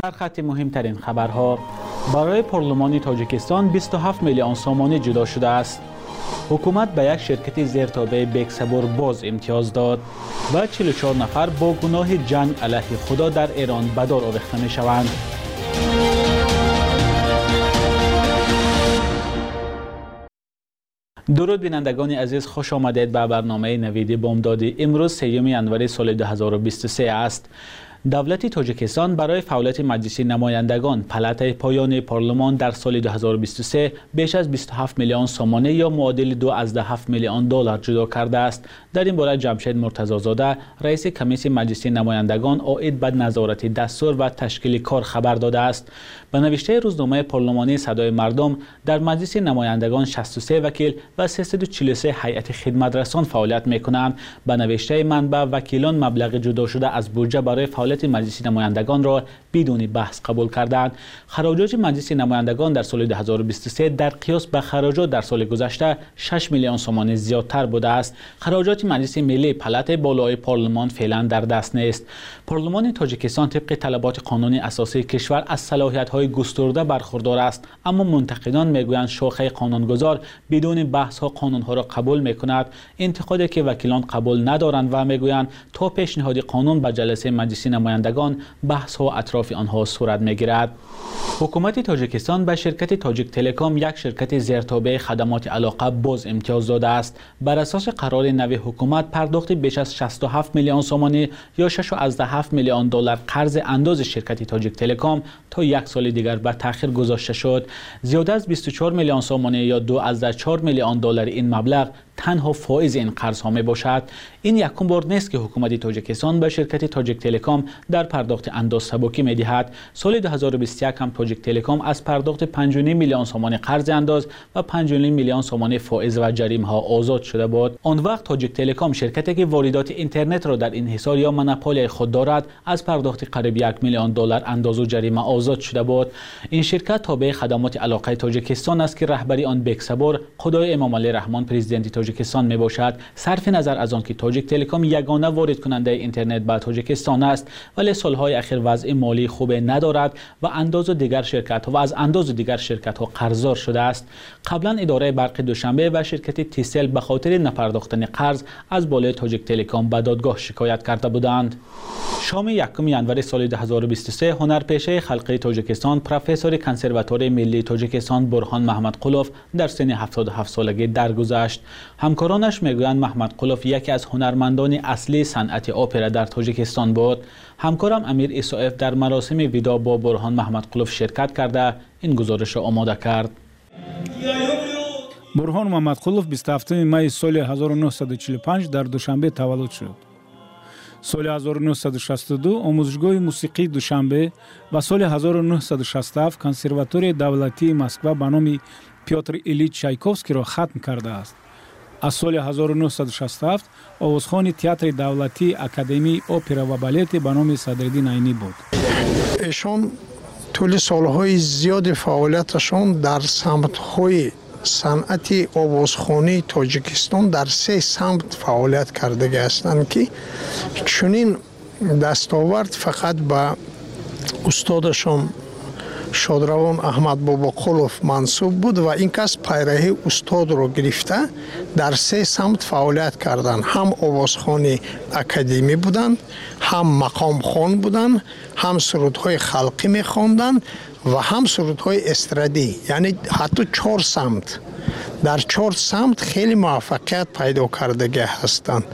در خط مهمترین خبرها: برای پارلمان تاجیکستان 27 میلیون سومانی جدا شده است. حکومت به یک شرکت زیرتابع بکسبور باز امتیاز داد و 44 نفر با گناه جنگ علیه خدا در ایران به دار آویخته می شوند. درود بینندگان عزیز، خوش آمدید به برنامه نوید بامدادی. امروز 3 ژانویه سال 2023 است. دولت تاجیکستان برای فعالیت مجلس نمایندگان پلات پایان پارلمان در سال 2023 بیش از 27 میلیون سومانی یا معادل 2.7 میلیون دلار جدا کرده است. در این باره جمشید مرتضی‌زاده، رئیس کمیسیون مجلس نمایندگان عاید به نظارت دستور و تشکیل کار خبر داده است. به نوشته روزنامه پارلمانی صدای مردم، در مجلس نمایندگان 63 وکیل و 343 هیئت خدمترسان فعالیت می‌کنند. به نوشته منبع، وکیلان مبلغ جدا شده از بودجه برای فعالیت مجلس نمایندگان را بدون بحث قبول کردند. خراجات مجلس نمایندگان در سال 2023 در قیاس به خراجات در سال گذشته 6 میلیون سومانی زیادتر بوده است. خراجات مجلس ملی پلات بالای پارلمان فعلا در دست نیست. پارلمان تاجیکستان طبق طلبات قانونی اساسی کشور از صلاحیت‌های گسترده برخوردار است، اما منتقدان میگویند شاخه قانونگذار بدون بحث‌ها قانون‌ها را قبول می‌کند. انتقادی که وکیلان قبول ندارند و میگویند تا پیشنهاد قانون به جلسه مجلس نمایندگان بحث‌ها اطراف آنها صورت می‌گیرد. حکومت تاجیکستان به شرکت تاجیک تلکام، یک شرکت زیرتابع خدمات علاقه، باز امتیاز داده است. بر اساس قرار نو حکومت، پرداخت بیش از 67 میلیون سومانی یا 6.7 میلیون دلار قرض انداز شرکت تاجیک تلکام تا یک سال دیگر به تأخیر گذاشته شد. زیاده از 24 میلیون سومانی یا 2.4 میلیون دلار این مبلغ تنها فایز این قرض ها می باشد. این یکم بار نیست که حکومت تاجیکستان به شرکت تاجیک تلکام در پرداخت انداز سبکی می دهد. سال 2021 هم تاجیک تلکام از پرداخت 5.5 میلیون سومانی قرض انداز و 5.5 میلیون سومانی فایز و جریمه ها آزاد شده بود. آن وقت تاجیک تلکام، شرکتی که واردات اینترنت را در انحصار یا مونوپولی خود دارد، از پرداخت قریب 1 میلیون دلار انداز و جریمه آزاد شده بود. این شرکت تابع خدمات علاقه تاجیکستان است که رهبری آن بکسبور خدای امام علی رحمان پرزیدنت تاجیکستان می باشد. صرف نظر از آن که تاجیک تلکام یگانه وارد کننده اینترنت به تاجیکستان است، ولی سالهای اخیر وضع مالی خوب ندارد و از انداز دیگر شرکت ها قرضدار شده است. قبلا اداره برق دوشنبه و شرکت تیسل به خاطر نپرداختن قرض از بالای تاجیک تلکام به دادگاه شکایت کرده بودند. شام 1 ژانویه سال 2023 هنرپیشه خلقی تاجیکستان، پروفسور کنسرواتوار ملی تاجیکستان برهان محمد قلوف در سن 77 سالگی درگذشت. همکارانش میگویند محمد قلوف یکی از هنرمندان اصلی صنعت اپرا در تاجیکستان بود. همکارم امیر ایسائف در مراسم ودا با برهان محمد قلوف شرکت کرده این گزارش را آماده کرد. برهان محمد قلوف 27 می سال 1945 در دوشنبه تولد شد. سال 1962 آموزشگاه موسیقی دوشنبه و سال 1967 کنسرواتوری دولتی مسکو به نام پیوتر ایلیچ چایکوفسکی را ختم کرده است. از سال 1967 آوازخوان تئاتر دولتی اکادمی اپرا و بالت به نام صدرالدین عینی بود. ایشان طول سالهای زیاد فعالیتشان در سمت‌های صنعت آوازخوانی تاجیکستان در 3 سمت فعالیت کرده هستند که چنین دستاورد فقط به استادشان شادروان احمد بابا قلوف منصوب بود و این کس پیرهی استاد را گرفته در 3 سمت فعالیت کردند. هم آوازخوانی اکادمی بودند، هم مقام خوان بودند، هم سرودهای خلقی می‌خواندند و هم سرودهای استرادی، یعنی حتی 4 سمت. در 4 سمت خیلی موفقیت پیدا کرده هستند.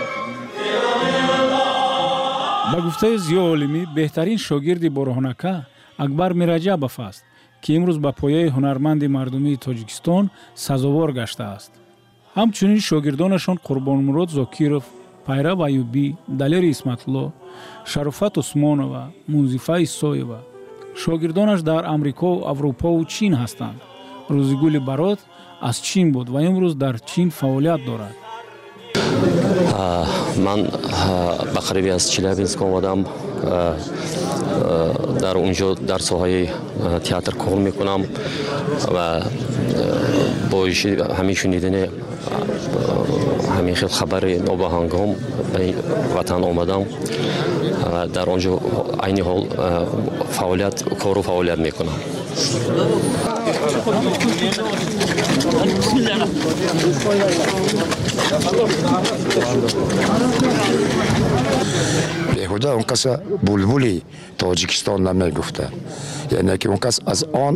با گفته ضیا عالمی، بهترین شاگرد برهانکا اکبر میرجبов است که امروز با پایه هنرمند مردمی تاجیکستان سزاوار گشته است. همچنین شاگردانشان قربانمراد زاکیرов، پیرو ایوبی، دلیر اسمتالله، شرافت عثمانова، منزفه ایسایeva. شاگردانش در امریکا و اروپا و چین هستند. روزگل برات از چین بود و امروز در چین فعالیت دارد. من به قریبی از چلیابینسک آمدم، در اونجا در ساحه تئاتر کار میکنم و با همین شنیدن همین خیلی خبر نابهنگام به وطن آمدم در آنجا عین حال کار و فعالیت میکنم. بیهوده اون کس بلبلی تاجیکستان نمیگفته، یعنی که اون کس از آن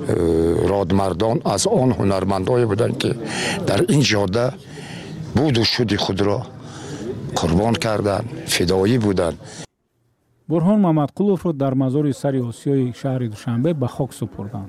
رادمردان، از آن هنرمندایی بودن که در این جاده بود و شد خود را قربان کردن، فدایی بودن. برهان محمدقلوف را در مزار سر آسیای شهر دوشنبه به خاک سپردند.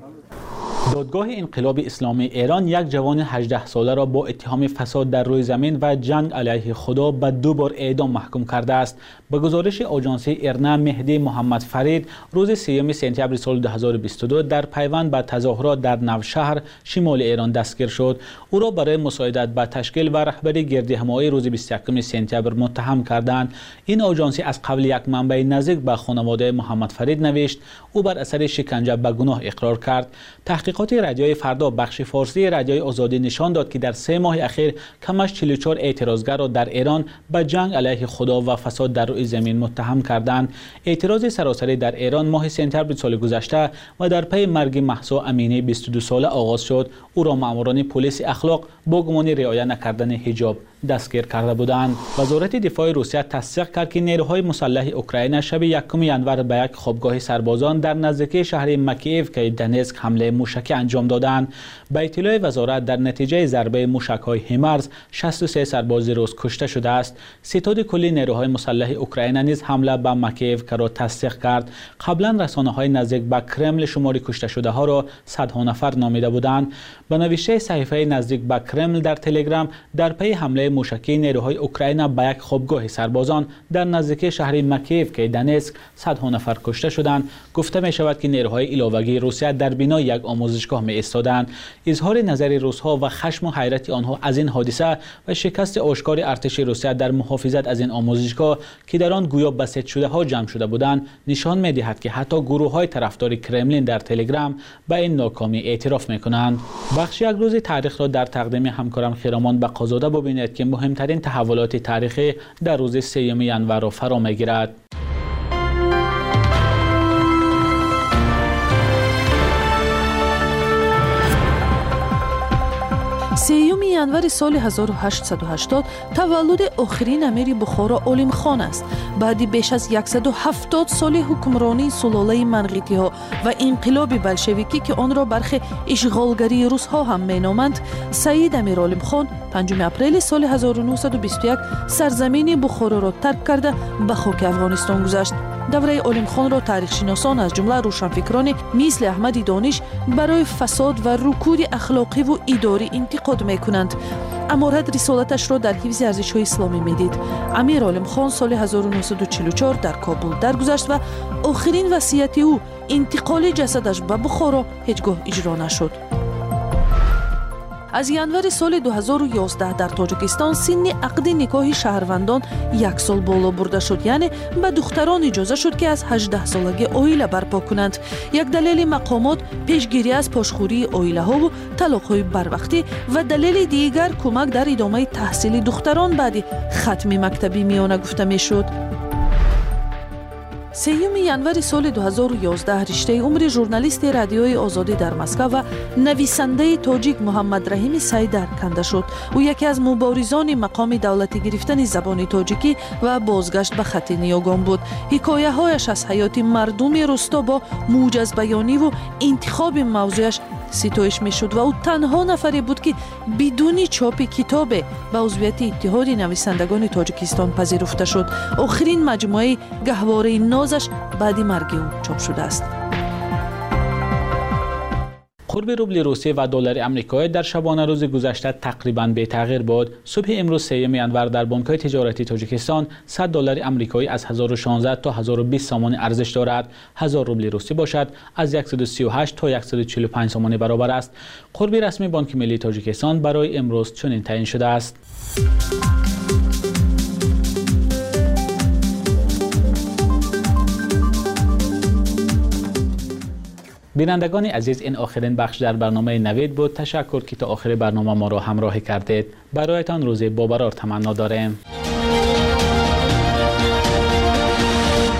دادگاه انقلاب اسلامی ایران یک جوان 18 ساله را با اتهام فساد در روی زمین و جنگ علیه خدا به 2 بار اعدام محکوم کرده است. به گزارش آژانس ایرنا، مهدی محمد فرید روز 3 سپتامبر سال 2022 در پیوند به تظاهرات در نوشهر شمال ایران دستگیر شد. او را برای مساعدت به تشکیل و رهبری گردهمایی روز 21 سپتامبر متهم کردند. این آژانس از قبل یک منبع نزدیک به خانواده محمد فرید نوشت او بر اثر شکنجه به گناه اقرار کرد. تحقیقات رادیوی فردا بخش فارسی رادیوی آزادی نشان داد که در 3 ماه اخیر کمش 44 اعتراضگر را در ایران به جنگ علیه خدا و فساد در روی زمین متهم کردند. اعتراض سراسری در ایران ماه سپتامبر سال گذشته و در پی مرگ مهسا امینی 22 ساله آغاز شد. او را ماموران پلیس اخلاق با گمان رعایت نکردن حجاب دستگیر کرده بودند. وزارت دفاع روسیه تصدیق کرد که نیروهای مسلح اوکراین شب 1 ژانویه به یک خوابگاه سربازان در نزدیکی شهر مکییف که دنیسک حمله موشکی انجام دادند. به اطلاع وزارت در نتیجه ضربه موشک‌های هیمارس 63 سرباز روس کشته شده است. ستاد کلی نیروهای مسلح اوکراین نیز حمله به مکییف را تصدیق کرد. قبلا رسانه‌های نزدیک به کرمل شمار کشته شده ها را صدها نفر نامیده بودند. به نوشته صحیفه نزدیک به کرمل در تلگرام، در پی حمله موشکی نیروهای اوکراین به یک خوابگاه سربازان در نزدیکی شهر مکییف که دنیسک صدها نفر کشته شدند. گفته می شود که نیروهای ایلاوگی روسیه در بنای یک آموزشگاه می ایستادند. اظهار نظر روس‌ها و خشم و حیرت آنها از این حادثه و شکست آشکار ارتش روسیه در محافظت از این آموزشگاه که در آن گویا بسیج شده ها جمع شده بودند نشان می دهد که حتی گروه‌های طرفدار کرملین در تلگرام به این ناکامی اعتراف می کنند. بخش یک روز تاریخ را در تقدیم همکارم خیرامان بقازاده ببینید که مهمترین تحولات تاریخی در روز 3 ژانویه را فرا می‌گیرد. 3 январи соли 1880 таваллуди охирин амири Бухоро Олимхон аст. баъди беш аз 170 соли ҳукмронии сулолаи манғитиҳо ва инқилоби болшевикӣ ки онро бархи ишғолгарии русҳо ҳам меноманд, Саид Амир Олимхон 5 апрели соли 1921 сарзамини Бухороро тарк карда ба хоки Афғонистон гузашт. давраи Олимхонро таърихшиносон аз ҷумла рӯшанфикрони мисли Аҳмади Дониш барои фасод ва рукуди ахлоқиву идорӣ интиқод мекунанд. аморат рисолаташро дар ҳифзи арзишҳои исломӣ медид. Амир Олимхон соли 1944 дар Кобул даргузашт ва охирин васияти ӯ интиқоли ҷасадаш ба Бухоро ҳеҷ гоҳ иҷро нашуд. аз январи соли 2011 дар Тоҷикистон синни ақди никоҳи шаҳрвандон 1 сол боло бурда шуд, яъне ба духтарон иҷоза шуд ки аз 18 солагӣ оила барпо кунанд. як далели мақомот пешгирӣ аз пошхӯрии оилаҳову талоқҳои барвақтӣ ва далели дигар кӯмак дар идомаи таҳсили духтарон баъди хатми мактаби миёна гуфта мешуд. 3 январи соли 2011 риштаи умри журналисти радиои озодӣ дар Москва ва нависандаи тоҷик Муҳаммад Раҳими Сайдар канда шуд. ӯ яке аз муборизони мақоми давлатӣ гирифтани забони тоҷикӣ ва бозгашт ба хати ниёгон буд. ҳикояҳояш аз ҳаёти мардуми рӯсто бо мӯъҷазбаёниву интихоби мавзӯяш ситоиш мешуд ва ӯ танҳо нафаре буд ки бидуни чопи китобе ба узвияти иттиҳоди нависандагони Тоҷикистон пазируфта шуд. охирин маҷмӯаи гаҳвораи нозаш баъди марги ӯ чоп шудааст. قرب روبل روسی و دلار آمریکایی در شبانه روز گذشته تقریباً بی‌تغییر بود. صبح امروز 3 ژانویه در بانک‌های تجارتی تاجیکستان 100 دلار آمریکایی از 1016 تا 1020 سومانی ارزش دارد. 1000 روبل روسی باشد از 138 تا 145 سومانی برابر است. قرب رسمی بانک ملی تاجیکستان برای امروز چنین تعیین شده است. بینندگان عزیز، این آخرین بخش در برنامه نوید بود. تشکر که تا آخر برنامه ما را همراهی کردید. برایتان روز بابرار تمنا داریم.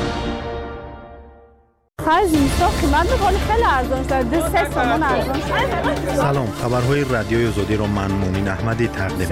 خرج اینستا قیمت ولی خیلی ارزان شده 3 تومان ارزان شده. سلام، خبرهای رادیوی آزادی را من مومین احمدی تقدیم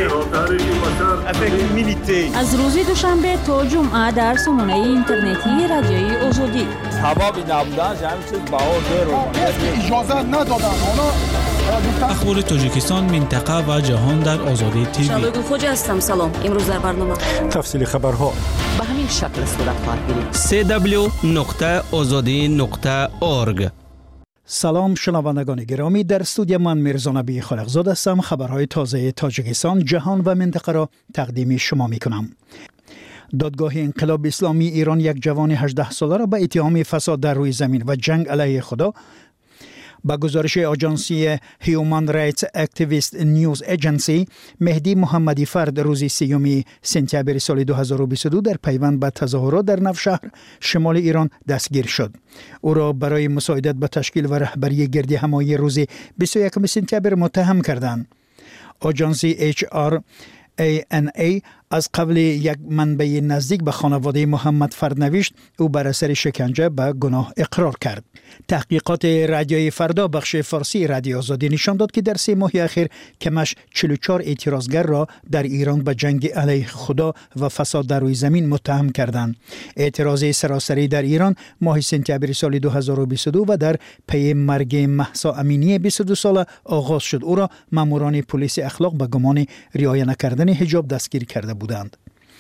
می‌کنم. از روز دوشنبه تا جمعه در سامانه اینترنتی رادیوی آزادی. هوا بی نبودن همین چیز بهار اجازه ندادن. اخبار تاجیکستان، منطقه و جهان در آزادی تیوی. شبگو خوجا هستم. سلام. امروز در برنامه تفصیل خبرها به همین شکل صورت خواهد گرفت. www.azadi.org. سلام شنوندگان گرامی، در استودیو من میرزا نبی خالقزاده هستم. خبرهای تازه تاجیکستان، جهان و منطقه را تقدیم شما میکنم. دادگاه انقلاب اسلامی ایران یک جوان 18 ساله را به اتهام فساد در روی زمین و جنگ علیه خدا با گزارش آژانسی هیومن رایتس اکتیویست نیوز ایجنسی مهدی محمدی فرد روز 3 سپتامبر سال 2022 در پیوند به تظاهرات در نوشهر شمال ایران دستگیر شد. او را برای مساعدت به تشکیل و رهبری گردی همایی روز 21 سپتامبر متهم کردند. آژانسی HRANA از قبل یک منبع نزدیک به خانواده محمد فرد نوشت او بر اثر شکنجه به گناه اقرار کرد. تحقیقات رادیوی فردا بخش فارسی رادیو آزادی نشان داد که در 3 ماه اخیر کمش 44 اعتراضگر را در ایران به جنگ علیه خدا و فساد در روی زمین متهم کردند. اعتراض سراسری در ایران ماه سپتامبر سال 2022 و در پی مرگ مهسا امینی 22 ساله آغاز شد. او را ماموران پلیس اخلاق به گمان رعایت نکردن حجاب دستگیر کرده بودند.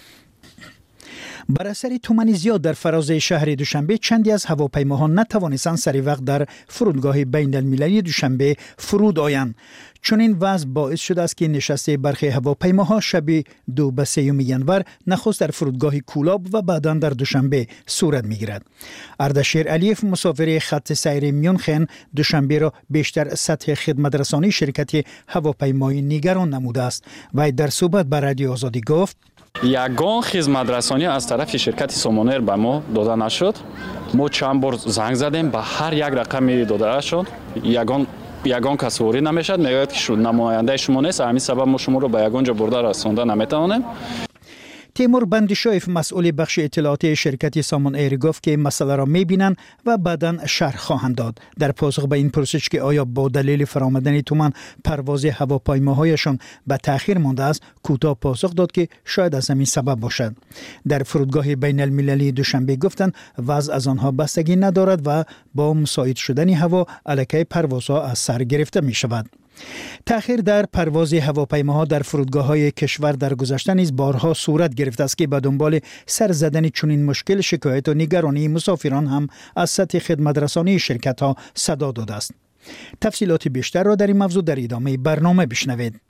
بر اثر تومن زیاد در فراز شهر دوشنبه چندی از هواپیماها نتوانستند سری وقت در فرودگاه بین المللی دوشنبه فرود آیند. چون این وضع باعث شده است که نشست برخی هواپیماها شب 2 به 3 ینور نخست در فرودگاه کولاب و بعدا در دوشنبه صورت میگیرد. اردشیر علیف مسافر خط سیر میونخن دوشنبه را بیشتر سطح خدمت رسانی شرکت هواپیمایی نگران نموده است و در صحبت با رادیو آزادی گفت یگان خدمت رسانی از طرف شرکت سامانر به ما داده نشد. ما چند بار زنگ زدیم، به هر یک رقمی داده شد. یگان کس وارد نمیشد، میگوید که نماینده شما نیست، همین سبب ما شما رو به یگان جا برده رسانده نمیتوانیم. تیمور بندیشایف مسئول بخش اطلاعات شرکت سامان ایر گفت که مسئله را میبینند و بعداً شرح خواهند داد. در پاسخ به این پرسش که آیا با دلیل فرآمدن تومن پرواز هواپیماهایشان به تأخیر مانده است، کوتاه پاسخ داد که شاید از همین سبب باشد. در فرودگاه بین المللی دوشنبه گفتند وضع از آنها بستگی ندارد و با مساعد شدن هوا الکی پروازها از سر گرفته می شود. تأخیر در پرواز هواپیماها در فرودگاه‌های کشور در گذشته نیز بارها صورت گرفته است که به دنبال سر زدن چنین مشکل شکایت و نگرانی مسافران هم از سطح خدمت رسانی شرکت‌ها صدا داده است. تفصیلات بیشتر را در این موضوع در ادامه برنامه بشنوید.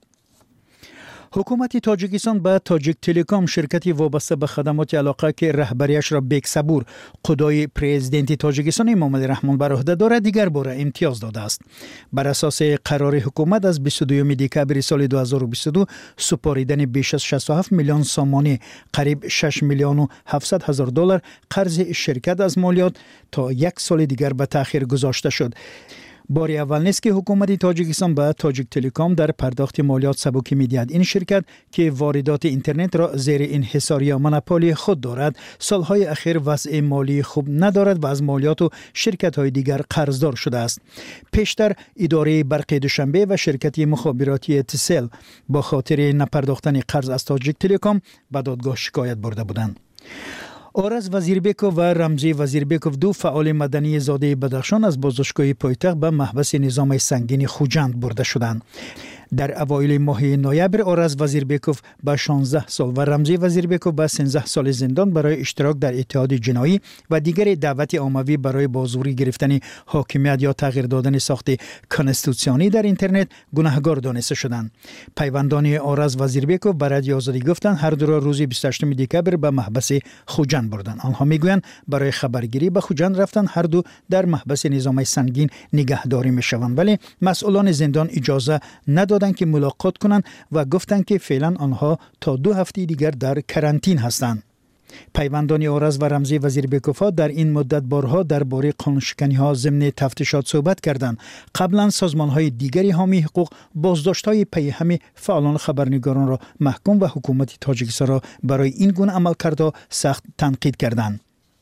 حکومت تاجیکستان به تاجیک تلکام شرکتی وابسته به خدمات علاقه که رهبریش را بیک صبور خدای پرزیدنت تاجیکستان محمد رحمان بر عهده دارد دیگر بار امتیاز داده است. بر اساس قرار حکومت از 22 دکامبر سال 2022 سپاریدن بیش از 67 میلیون سامانی قریب 6 میلیون و 700 هزار دلار قرض شرکت از مالیات تا 1 سال دیگر به تأخیر گذاشته شد. بار اول نیست که حکومت تاجیکستان به تاجیک تلکام در پرداخت مالیات سبکی می‌دهد. این شرکت که واردات اینترنت را زیر انحصار یا مونوپولی خود دارد، سالهای اخیر وضع مالی خوب ندارد و از مالیات و شرکت‌های دیگر قرضدار شده است. پیشتر اداره برق دوشنبه و شرکت مخابراتی تسل با خاطر نپرداختن قرض از تاجیک تلکام به دادگاه شکایت برده بودند. آرز وزیربیکوف و رمزی وزیربیکوف دو فعال مدنی زاده بدخشان از بازداشتگاه پایتخت به محبس نظام سنگین خوجند برده شدند. در اوایل ماه نوامبر آرز وزیربیکوف به 16 سال و رمزی وزیربیکوف به 13 سال زندان برای اشتراک در اتحاد جنایی و دیگر دعوت عمومی برای بازوری گرفتن حاکمیت یا تغییر دادن ساخت کنستیتوسیونی در اینترنت گناهکار دانسته شدند. پیوندان آرز وزیربیکوف به رادیو آزادی گفتند هر دو را روز 28 دکامبر به محبس خوجند بردند. آنها میگویند برای خبرگیری به خوجند رفتند. هر دو در محبس نظام سنگین نگهداری میشوند، ولی مسئولان زندان اجازه ندادند که ملاقات کنند و گفتند که فعلا آنها تا 2 هفته دیگر در کرانتین هستند. پیوندان آرز و رمزی وزیربیکوف در این مدت بارها درباره قانونشکنی‌ها ضمن تفتیشات صحبت کردند. قبلا سازمان‌های دیگری حامی حقوق بازداشت‌های پی همه فعالان خبرنگاران را محکوم و حکومت تاجیکستان را برای این گونه عملکردها سخت تنقید کردند.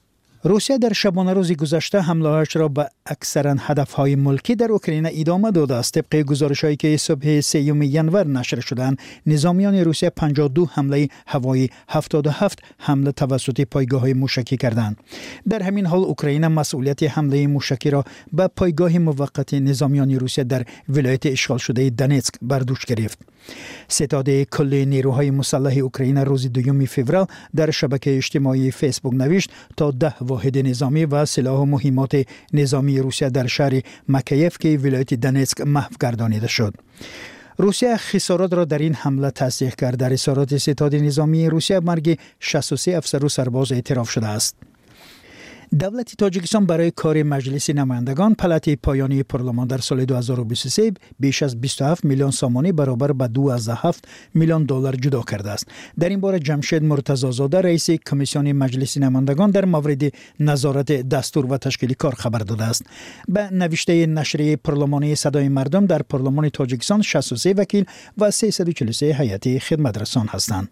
روسیه در شبانه روز گذشته حمله‌هایش را به اکثرا هدف‌های ملکی در اوکراین ادامه داده است. طبق گزارش‌هایی که صبح 3 ژانویه نشر شدند، نظامیان روسیه 52 حمله هوایی، 77 حمله توسط پایگاه‌های موشکی کردند. در همین حال اوکراین مسئولیت حمله موشکی را به پایگاه موقت نظامیان روسیه در ولایت اشغال شده دونتسک بر دوش گرفت. ستاد کل نیروهای مسلح اوکراین روز 2 فوریه در شبکه اجتماعی فیسبوک نوشت تا 10 واحد نظامی و سلاح و مهمات نظامی روسیه در شهر مکیف که ولایت دونتسک محو گردانیده شد. روسیه خسارات را در این حمله تصدیق کرد. در اظهارات ستاد نظامی روسیه مرگ 63 افسر و سرباز اعتراف شده است. دولت تاجیکستان برای کار مجلس نمایندگان پلات پایانی پارلمان در سال 2023 بیش از 27 میلیون سامانی برابر به 2.7 میلیون دلار جدا کرده است. در این باره جمشید مرتضی‌زاده رئیس کمیسیون مجلس نمایندگان در مورد نظارت دستور و تشکیل کار خبر داده است. به نوشته نشریه پارلمانی صدای مردم در پارلمان تاجیکستان 63 وکیل و 343 هیئت خدمترسان هستند.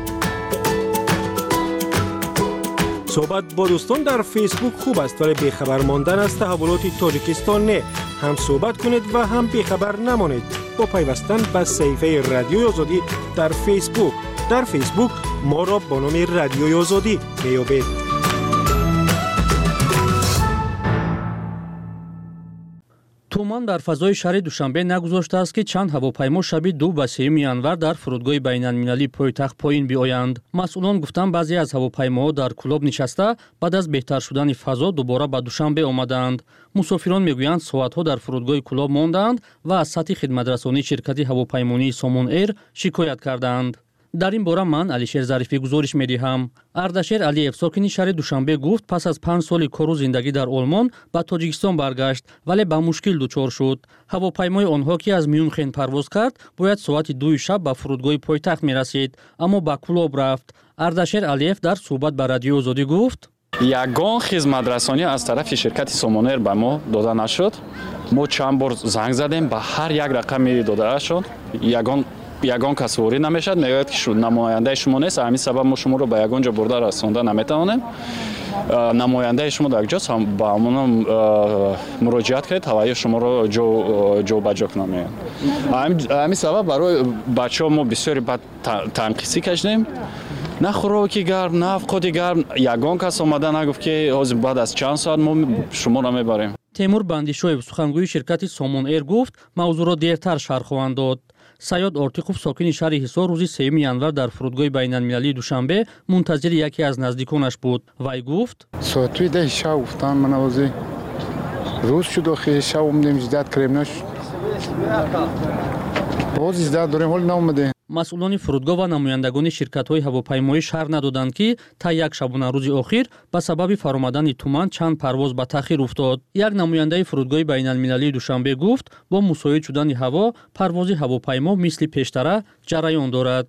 صحبت با دوستان در فیسبوک خوب است ولی بیخبر ماندن از تحولات تاجیکستان نه. هم صحبت کنید و هم بیخبر نمانید با پیوستن به صفحه رادیوی آزادی در فیسبوک. در فیسبوک ما را با نام رادیوی آزادی میابید. تومان در فضای شهر دوشنبه نگذاشته است که چند هواپیما شب 2 و 3 январ در فرودگاه بین‌المللی پایتخت پایین بیایند. مسئولان گفتند بعضی از هواپیماها در کلاب نشسته بعد از بهتر شدن فضا دوباره به دوشنبه آمدند. مسافران میگویند ساعت‌ها در فرودگاه کلاب ماندند و از سطح خدمترسانی شرکت هواپیمایی سامون ایر شکایت کردند. در این باره من علیشیر ظریفی گزارش می‌دهم. اردشیر علیев ساکن شهر دوشنبه گفت پس از 5 سال کار و زندگی در آلمان به تاجیکستان برگشت ولی به مشکل دچار شد. هواپیمای آنها که از میونخن پرواز کرد باید ساعت 2 شب به فرودگاه پایتخت می‌رسید اما به کلاب رفت. اردشیر علیев در صحبت با رادیو آزادی گفت ягон хизматрасонӣ аз тарафи ширкати Сомонер ба мо дода нашуд. мо чанд бор занг задем ба ҳар як рақами додаашон. ягон кас ворид намешад, мегӯяд ки намояндаи шумо нест, ҳамин сабаб мо шуморо ба ягон ҷо бурда расонда наметавонем. намояндаи шумо дар ҷост ба ҳамон муроҷиат каред, ҳаваи шуморо ҷобаҷо кунам. ҳамин сабаб барои бачаҳо мо бисёре бад танқисӣ кашидем. на хӯроки гарм, на авқоти гарм. ягон кас омада нагуфт ки ҳозир баъд аз чанд соат мо шуморо мебарем. темур бандишоев сухангӯи ширкати Сомон Эйр гуфт мавзӯъро дертар шарҳ хоҳанд дод. Саёд Ортиқов сокини шаҳри Ҳисор рӯзи 3 январ дар фурудгоҳи байналмилалии Душанбе мунтазири яке аз наздиконаш буд. Вай гуфт: соатҳои 10 шаб гуфтанд ман ҳозир рӯз шуд охир шаб омадем зидат кардем нашуд. ҳозир зидат дорем ҳоли наомаде. масъулони фурудгоҳ ва намояндагони ширкатҳои ҳавопаймоӣ шаҳр надоданд ки та як шабона рӯзи охир ба сабаби фаромадани туман чанд парвоз ба таъхир уфтод. як намояндаи фурудгоҳи байналмилалии Душанбе гуфт бо мусоид шудани ҳаво парвози ҳавопаймо мисли пештара ҷараён дорад.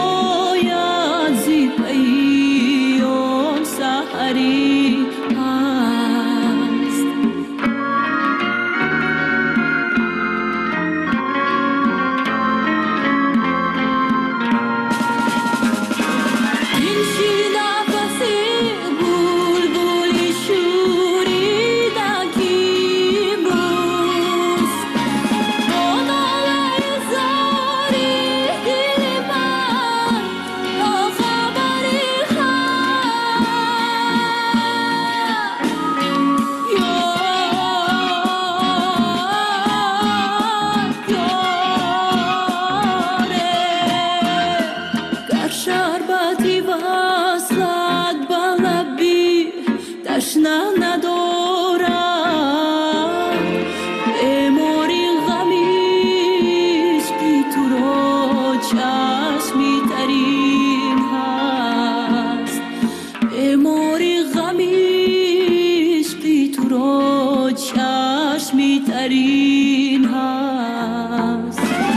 Hari چشمی ترین هست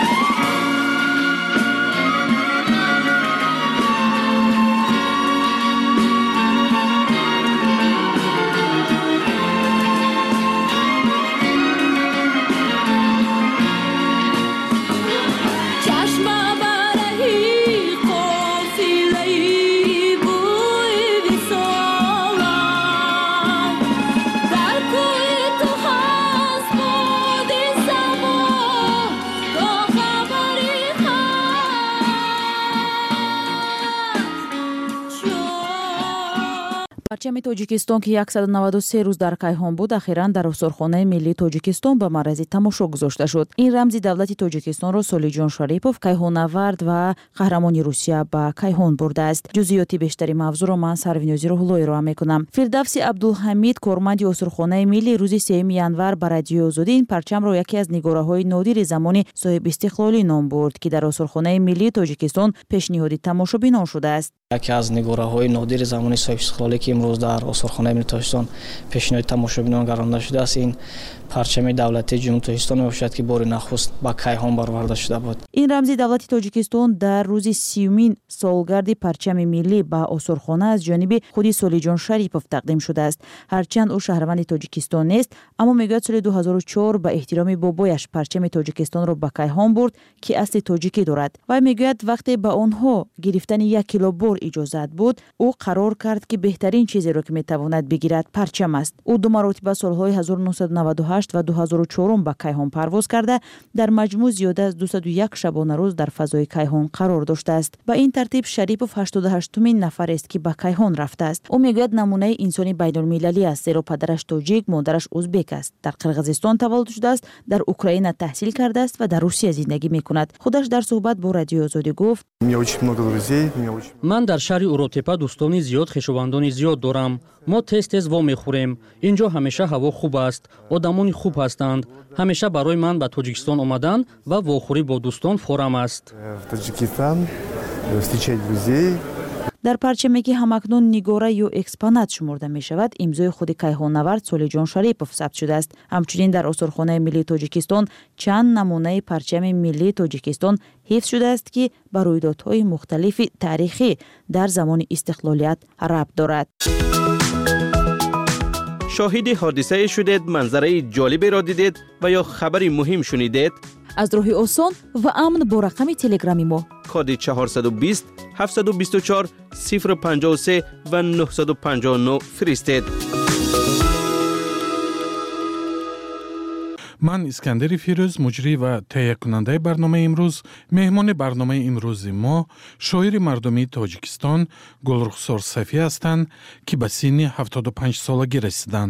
парчами тоҷикистон ки 193 рӯз дар кайҳон буд ахиран дар осорхонаи миллии тоҷикистон ба маърази тамошо гузошта шуд. ин рамзи давлати тоҷикистонро солиҷон шарипов кайҳоннавард ва қаҳрамони русия ба кайҳон бурдааст. ҷузъиёти бештари мавзӯъро ман сарвинёзи роҳуллоӣ роҳа мекунам. фирдавси абдулҳамид корманди осорхонаи миллӣ рӯзи 3 январ ба радиои озодӣ ин парчамро яке аз нигораҳои нодири замони соҳибистиқлолӣ ном бурд ки дар осорхонаи миллии тоҷикистон пешниҳоди тамошобинон шудааст. яке аз нигораҳои нодири замони соҳибистиқлолӣ ки имрӯз дар осорхонаи миллии тоҷикистон пешниҳоди тамошобинон гаронда шудааст, ин парчами давлати ҷунуби тоҷикистон мебошад ки бори нахуст ба кайҳон бароварда шуда буд. ин рамзи давлати тоҷикистон дар рӯзи 30-мин солгарди парчами миллӣ ба осорхона аз ҷониби худи солиҷон шарипов тақдим шудааст. ҳарчанд ӯ шаҳрванди тоҷикистон нест, аммо мегӯяд соли 2004 ба эҳтироми бобояш парчами тоҷикистонро ба кайҳон бурд ки асли тоҷикӣ дорад. вай мегӯяд вақте ба онҳо гирифтани 1 кило бор иҷозат буд, ӯ қарор кард ки беҳтарин чизеро ки метавонад бигирад парчам аст. ӯ ду маротиба солҳои 1998 ва 2004 ба кайҳон парвоз карда дар маҷмӯъ зиёда аз 201 шабонарӯз дар фазои кайҳон қарор доштааст. ба ин тартиб шарипов 88-умин нафарест ки ба кайҳон рафтааст. ӯ мегӯяд намунаи инсони байнулмилалӣ аст, зеро падараш тоҷик, модараш узбек аст. дар қирғизистон таваллуд шудааст, дар Украина таҳсил кардааст ва дар Русия зиндагӣ мекунад. худаш дар суҳбат бо радиои озодӣ гуфт: ман дар шаҳри уротепа дӯстони зиёд, хешовандони зиёд дорам. мо тез вомехӯрем. инҷо ҳамеша ҳаво хуб аст, одамони хуб ҳастанд. ҳамеша барои ман ба Тоҷикистон омадан ва вохӯрӣ бо дӯстон форам аст. дар парчаме ки ҳамакнун нигора ё экспонат шуморда мешавад, имзои худи кайҳоннавард солиҷон шарипов сабт шудааст. ҳамчунин дар осорхонаи миллии тоҷикистон чанд намунаи парчами миллии тоҷикистон ҳифз шудааст ки ба рӯйдодҳои мухталифи таърихӣ дар замони истиқлолият рабт дорад. шоҳиди ҳодисае шудед, манзараи ҷолиберо дидед ва ё хабари муҳим шунидед? аз роҳи осон ва амн бо рақами телеграми мо коди 420 724 053 ва 959 фиристед. ман искандари фирӯз, муҷрӣ ва таҳиякунандаи барномаи имрӯз. меҳмони барномаи имрӯзи мо шоири мардумии Тоҷикистон Гулрухсор Сафӣ ҳастанд, ки ба синни 75 солагӣ расиданд.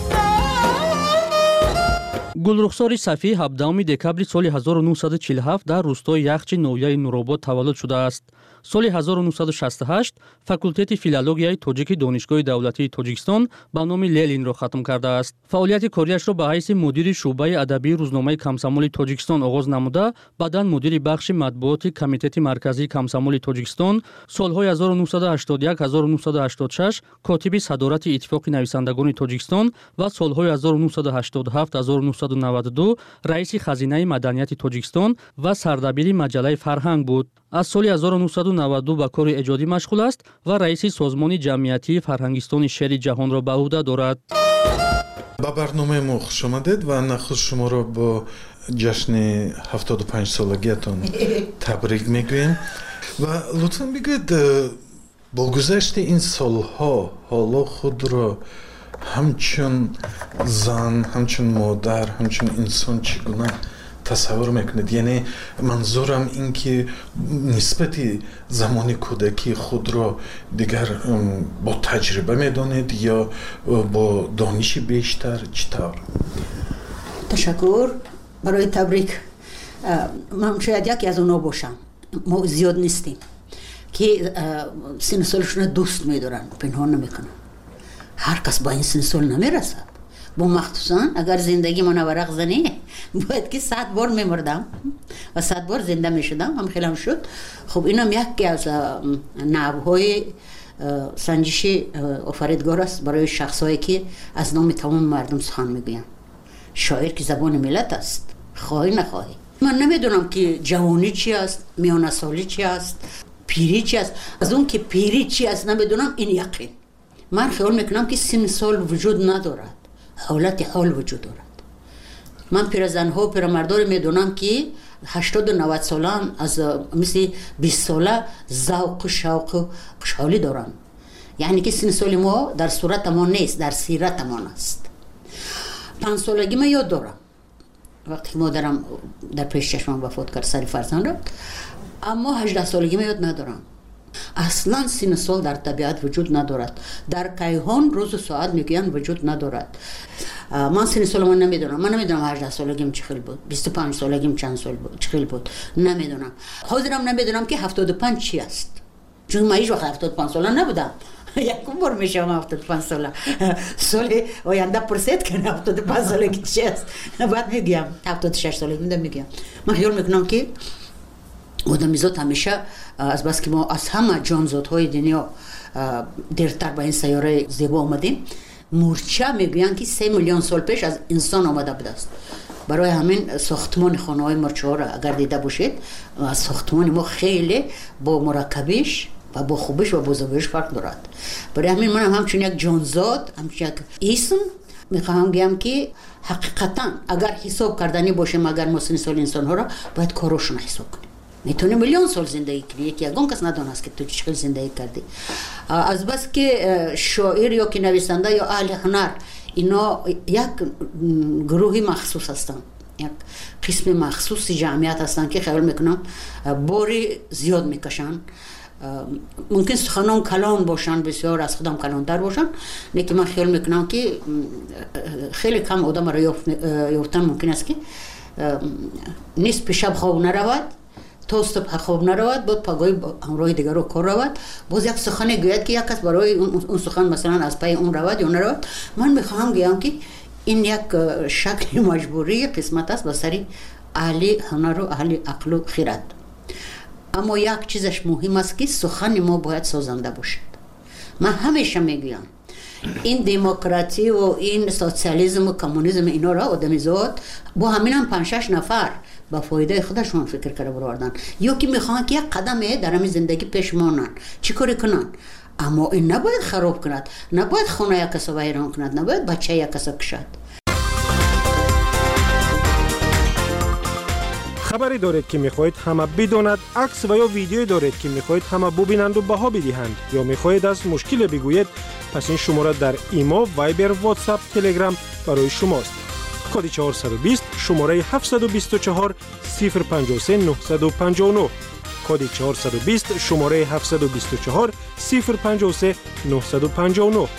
гулрухсори Сафӣ 17 декабри соли 1947 дар рӯстои Яхчи ноҳияи Нуробод таваллуд шудааст. соли 1968 факултети филологияи тоҷики донишгоҳи давлатии Тоҷикистон ба номи Лелинро хатм кардааст. фаъолияти кориашро ба ҳайси мудири шуъбаи адабии рӯзномаи Комсомоли Тоҷикистон оғоз намуда, баъдан мудири бахши матбуоти Комитети марказии Комсомоли Тоҷикистон, солҳои 1981-1986 котиби садорати Иттифоқи нависандагони Тоҷикистон ва солҳои 1987-1992 раиси хазинаи маданияти Тоҷикистон ва сардабири маҷаллаи Фарҳанг буд. аз соли 1992 ба кори эҷодӣ машғул аст ва раиси созмони ҷамъиятии фарҳангистони шеъри ҷаҳонро ба уҳда дорад. ба барномаи мо хуш омадед ва нахуст шуморо бо ҷашни 75 солагиятон табрик мегӯем ва лутфан бигӯед, бо гузашти ин солҳо ҳоло худро ҳамчун зан, ҳамчун модар, ҳамчун инсон чӣ гуна тасаввур мекунед? яъне манзурам ин ки нисбати замони кӯдакии худро дигар бо таҷриба медонед ё бо дониши бештар, чӣ тавр? ташаккур барои табрик. ман шояд яке аз онҳо бошам. мо зиёд нестем ки синни солашона дӯст медоранд, пинҳон намекунанд. ҳар кас ба ин синни сол намерасад. бо махсусан агар зиндагӣ мана варақ зане, бояд ки 100 бор мемурдам ва 100 бор зинда мешудам. ҳам хелам шуд. хуб инам яке аз навъҳои سنجشی آفریدگار است برای شخصایی که از نام تمام مردم سخن میگویند. شاعر که زبان ملت است، خواهی نخواهی. من نمیدونم که جوانی چی است، میانه سالی چی است، پیری چی است. از اون که پیری چی است نمیدونم، این یقین. من خیال میکنم که سن سال وجود ندارد، حالت حال وجود دارد. من پیرزنها و پیرمردان میدونم که 80 و 90 سالان از مثل 20 ساله ذوق و شوق و خوشحالی دارن. یعنی که سن سال ما در صورت ما نیست، در سیرت ما است. 5 سالگی من یاد دارم وقتی که مادرم در پیش چشمم وفات کرد، سر فرزند رفت. اما 18 سالگی من یاد ندارم. اصلا سن سال در طبیعت وجود ندارد. در کیهان روز و ساعت میگویند وجود ندارد. من سن سال من نمیدونم. من نمیدونم 18 سالگیم چه خیلی بود، 25 سالگیم چند سال بود، چه خیلی بود، نمیدونم. حاضرم نمیدونم که 75 چی است، چون من هیچ وقت 75 ساله نبودم. یکم بار میشم 75 ساله. سال آینده پرسید که 75 سالگی چی است، بعد میگم 76 سالگی میگم. من خیال میکنم که آدمیزاد همیشه از بس که ما از همه جانزادهای دنیا دیرتر به این سیاره زیبا آمدیم، مورچه میگویند که 3 میلیون سال پیش از انسان آمده بوده است. برای همین ساختمان خانه های مرچه ها را اگر دیده باشید، ساختمان ما خیلی با مرکبیش و با خوبش و با زیباییش فرق دارد. برای همین من همچون یک جانزاد، همچون یک اسم میخواهم بگم که حقیقتا اگر حساب کردنی باشیم، اگر ما سن سال انسان ها را باید کاراشون حساب کنیم. میتونی میلیون سال زندگی کنی، یکی یگان کس ندانست که تو چقدر زندگی کردی. از بس که شاعر یا که نویسنده یا اهل هنر اینا یک گروهی مخصوص هستند، یک قسم مخصوصی جمعیت هستند که خیال میکنم باری زیاد میکشن. ممکن سخنان کلان باشن، بسیار از خودم کلانتر باشن، لیکن من خیال میکنم که خیلی کم آدم را یافتن ممکن است که نصف شب خواب نرود، تا صبح خواب نرود، بعد پگاهی همراه دیگر رو کار رود، باز یک سخن گوید که یک کس برای اون سخن مثلا از پای اون رود یا نرود. من میخواهم بگم که این یک شکل مجبوری قسمت است به سر اهل هنر و اهل عقل و خرد. اما یک چیزش مهم است که سخن ما باید سازنده باشد. من همیشه میگویم این دموکراسی و این سوسیالیسم و کمونیسم اینا را آدمیزاد با همین هم 5-6 نفر با فایده خودشون فکر کرده بردن، یا که میخوان که یک قدم در همین زندگی پیش مانن، چی کاری کنن. اما این نباید خراب کند، نباید خانه یک کس ویران کند، نباید بچه یک کس کشد. خبری دارید که میخواهید همه بداند، عکس و یا ویدیویی دارید که میخواهید همه ببینند و بها بدهند، یا میخواهید از مشکل بگویید، پس این شماره در ایما، وایبر، واتساپ، تلگرام برای شماست. کد 420 شماره 724 053 959. کد 420 شماره 724 053 959.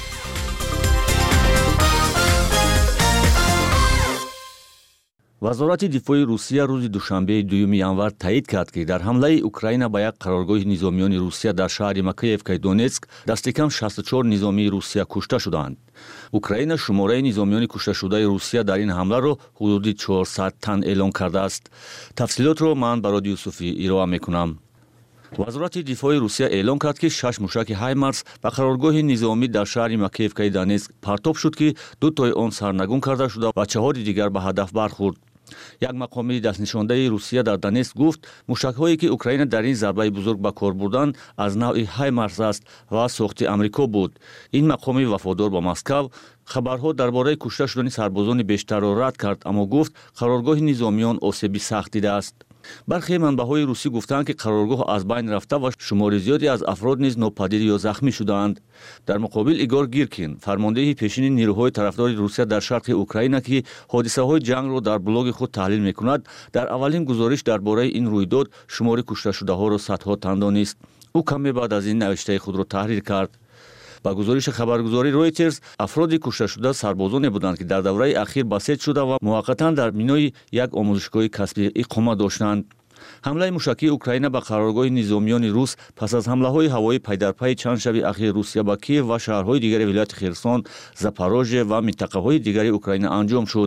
وزارت دفاع روسیه روز دوشنبه 2 январ تایید کرد که در حمله اوکراین به یک قرارگاه نظامیان روسیه در شهر مکییوکای دونتسک دست کم 64 نظامی روسیه کشته شدند. اوکراین شماره نظامیان کشته شده روسیه در این حمله را حدود 400 تن اعلام کرده است. تفصیلات را من برای یوسفی ارائه میکنم. وزارت دفاع روسیه اعلام کرد که 6 موشک هایمارس به قرارگاه نظامی در شهر مکییوکای دونتسک پرتاب شد که 2 تای آن سرنگون کرده شده و 4 دیگر به هدف برخورد. یک مقامی دستنشانده روسیه در دونتسک گفت موشک‌هایی که اوکراین در این ضربه بزرگ به کار بردند از نوع هایمارس است و ساخت آمریکا بود. این مقامی وفادار به مسکو خبرها درباره کشته شدن سربازان بیشتر را رد کرد، اما گفت قرارگاه نظامیان آسیب سخت دیده است. برخی منبع‌های روسی گفتند که قرارگاه از بین رفته و شمار زیادی از افراد نیز ناپدید یا زخمی شدند. در مقابل ایگور گیرکین، فرمانده پیشین نیروهای طرفدار روسیه در شرق اوکراین که حادثه‌های جنگ را در بلاگ خود تحلیل می‌کند، در اولین گزارش درباره این رویداد شمار کشته شده‌ها را صدها تن دانست. او کمی بعد از این نوشته خود را تحریر کرد. با گزارش خبرگزاری رویترز، افرادی کشته شده سربازانی بودند که در دوره اخیر بسیج شده و موقتا در بینای یک آموزشگاه کسبی اقامت داشتند. حمله موشکی اوکراین به قرارگاه نظامیان روس پس از حمله‌های هوایی پی در پی چند شب اخیر روسیه به کیև و شهرهای دیگر ولایت خرسون، زاپاروژه و منطقه‌های دیگر اوکراین انجام شد.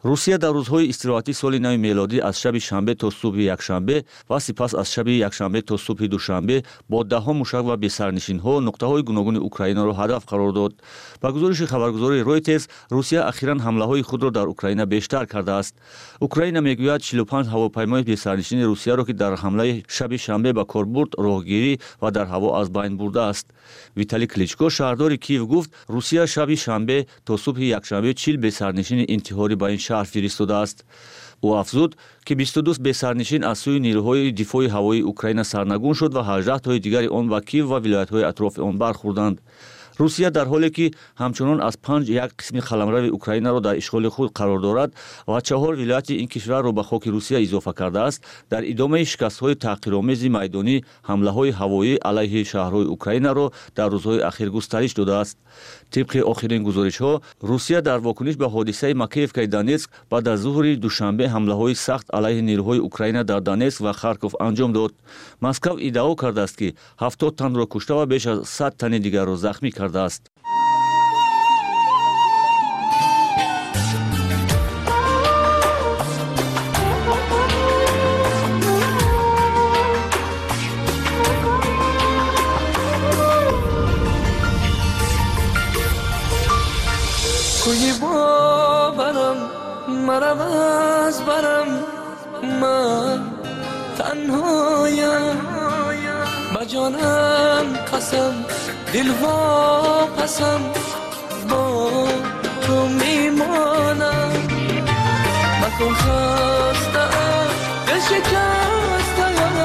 روسیه در روزهای استراحتی سال نو میلادی از شب شنبه تا صبح یکشنبه و سپس از شب یکشنبه تا صبح دوشنبه با دهها موشک و بی‌سرنشین‌ها نقطه‌های گوناگون اوکراین را هدف قرار داد. با گزارش خبرگزاری رویترز، روسیه اخیراً حمله‌های خود را در اوکراین بیشتر کرده است. اوکراین میگوید 45 هواپیمای بی‌سرنشین روسیه را که در حمله شب شنبه به کار برد راهگیری و در هوا از بین برده است. ویتالی کلیچکو شهردار کیف گفت روسیه شب شنبه تا صبح یکشنبه 40 بی‌سرنشین انتحاری به این شهر فرستاده است. او افزود که 22 بی‌سرنشین از سوی نیروهای دفاع هوایی اوکراین سرنگون شد و 18 تای دیگر آن به کیف و ولایت‌های اطراف آن برخوردند. روسیه در حالی که همچنان از 5 یک قسم قلمرو اوکراین را در اشغال خود قرار دارد و 4 ولایت این کشور را به خاک روسیه اضافه کرده است، در ادامه شکست‌های تحقیرآمیز میدانی حمله‌های هوایی علیه شهرهای اوکراین را در روزهای اخیر گسترش داده است. طبق آخرین گزارش‌ها، روسیه در واکنش به حادثه مکییوکای دونتسک بعد از ظهر دوشنبه حمله‌های سخت علیه نیروهای اوکراین در دونتسک و خارکوف انجام داد. مسکو ادعا کرده است که 70 تن را کشته و بیش از 100 تن دیگر را زخمی کرده است. کوی باورم مرم از برم من تنهایم با جانم قسم دل واپسم با تو میمانم مکن خستم دل شکستم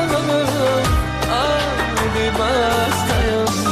آبی بستم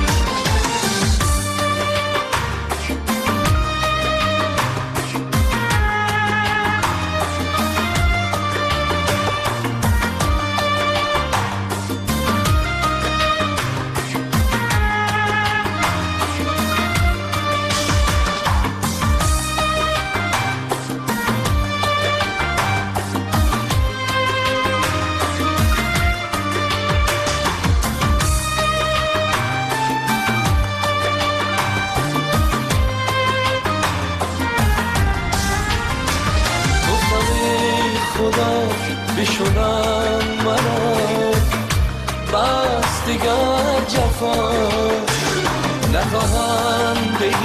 بشونم منو بس دیگر جفا نخواهم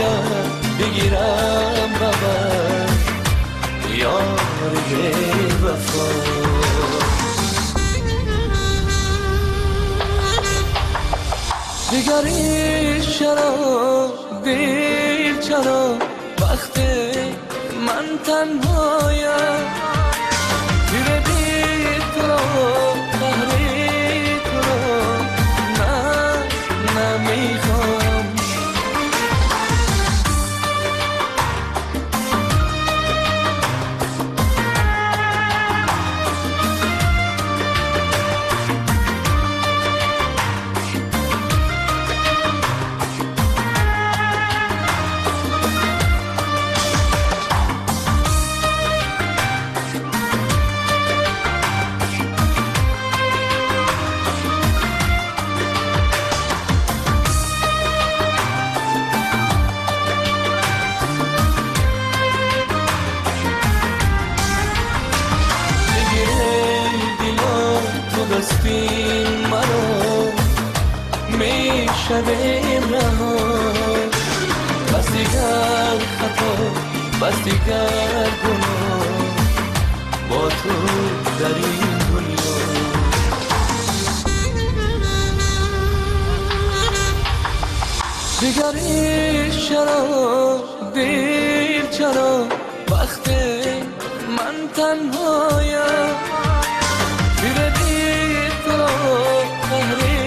بگیرم ببر یاری وفا دیگری چرا دیر چرا وقتی من تنهایم شدیم رها بس دیگر خطا بس دیگر گناه با تو در این دنیا دیگری چرا دیر چرا وقتی من تنهایم بیردی تو قهری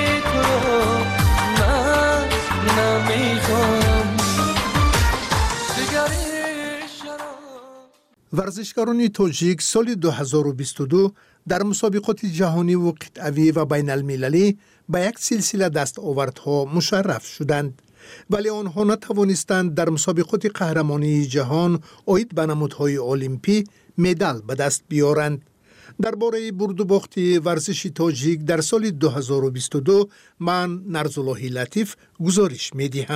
ورزشکاران تاجیک سال 2022 در مسابقات جهانی و قطعی و بین المللی به یک سلسله دستاوردها مشرف شدند، ولی آنها نتوانستند در مسابقات قهرمانی جهان عاید به نمودهای المپی مدال به دست بیارند. درباره برد و باخت ورزش تاجیک در سال 2022 من نرزاللهی لطیف گزارش می‌دهم.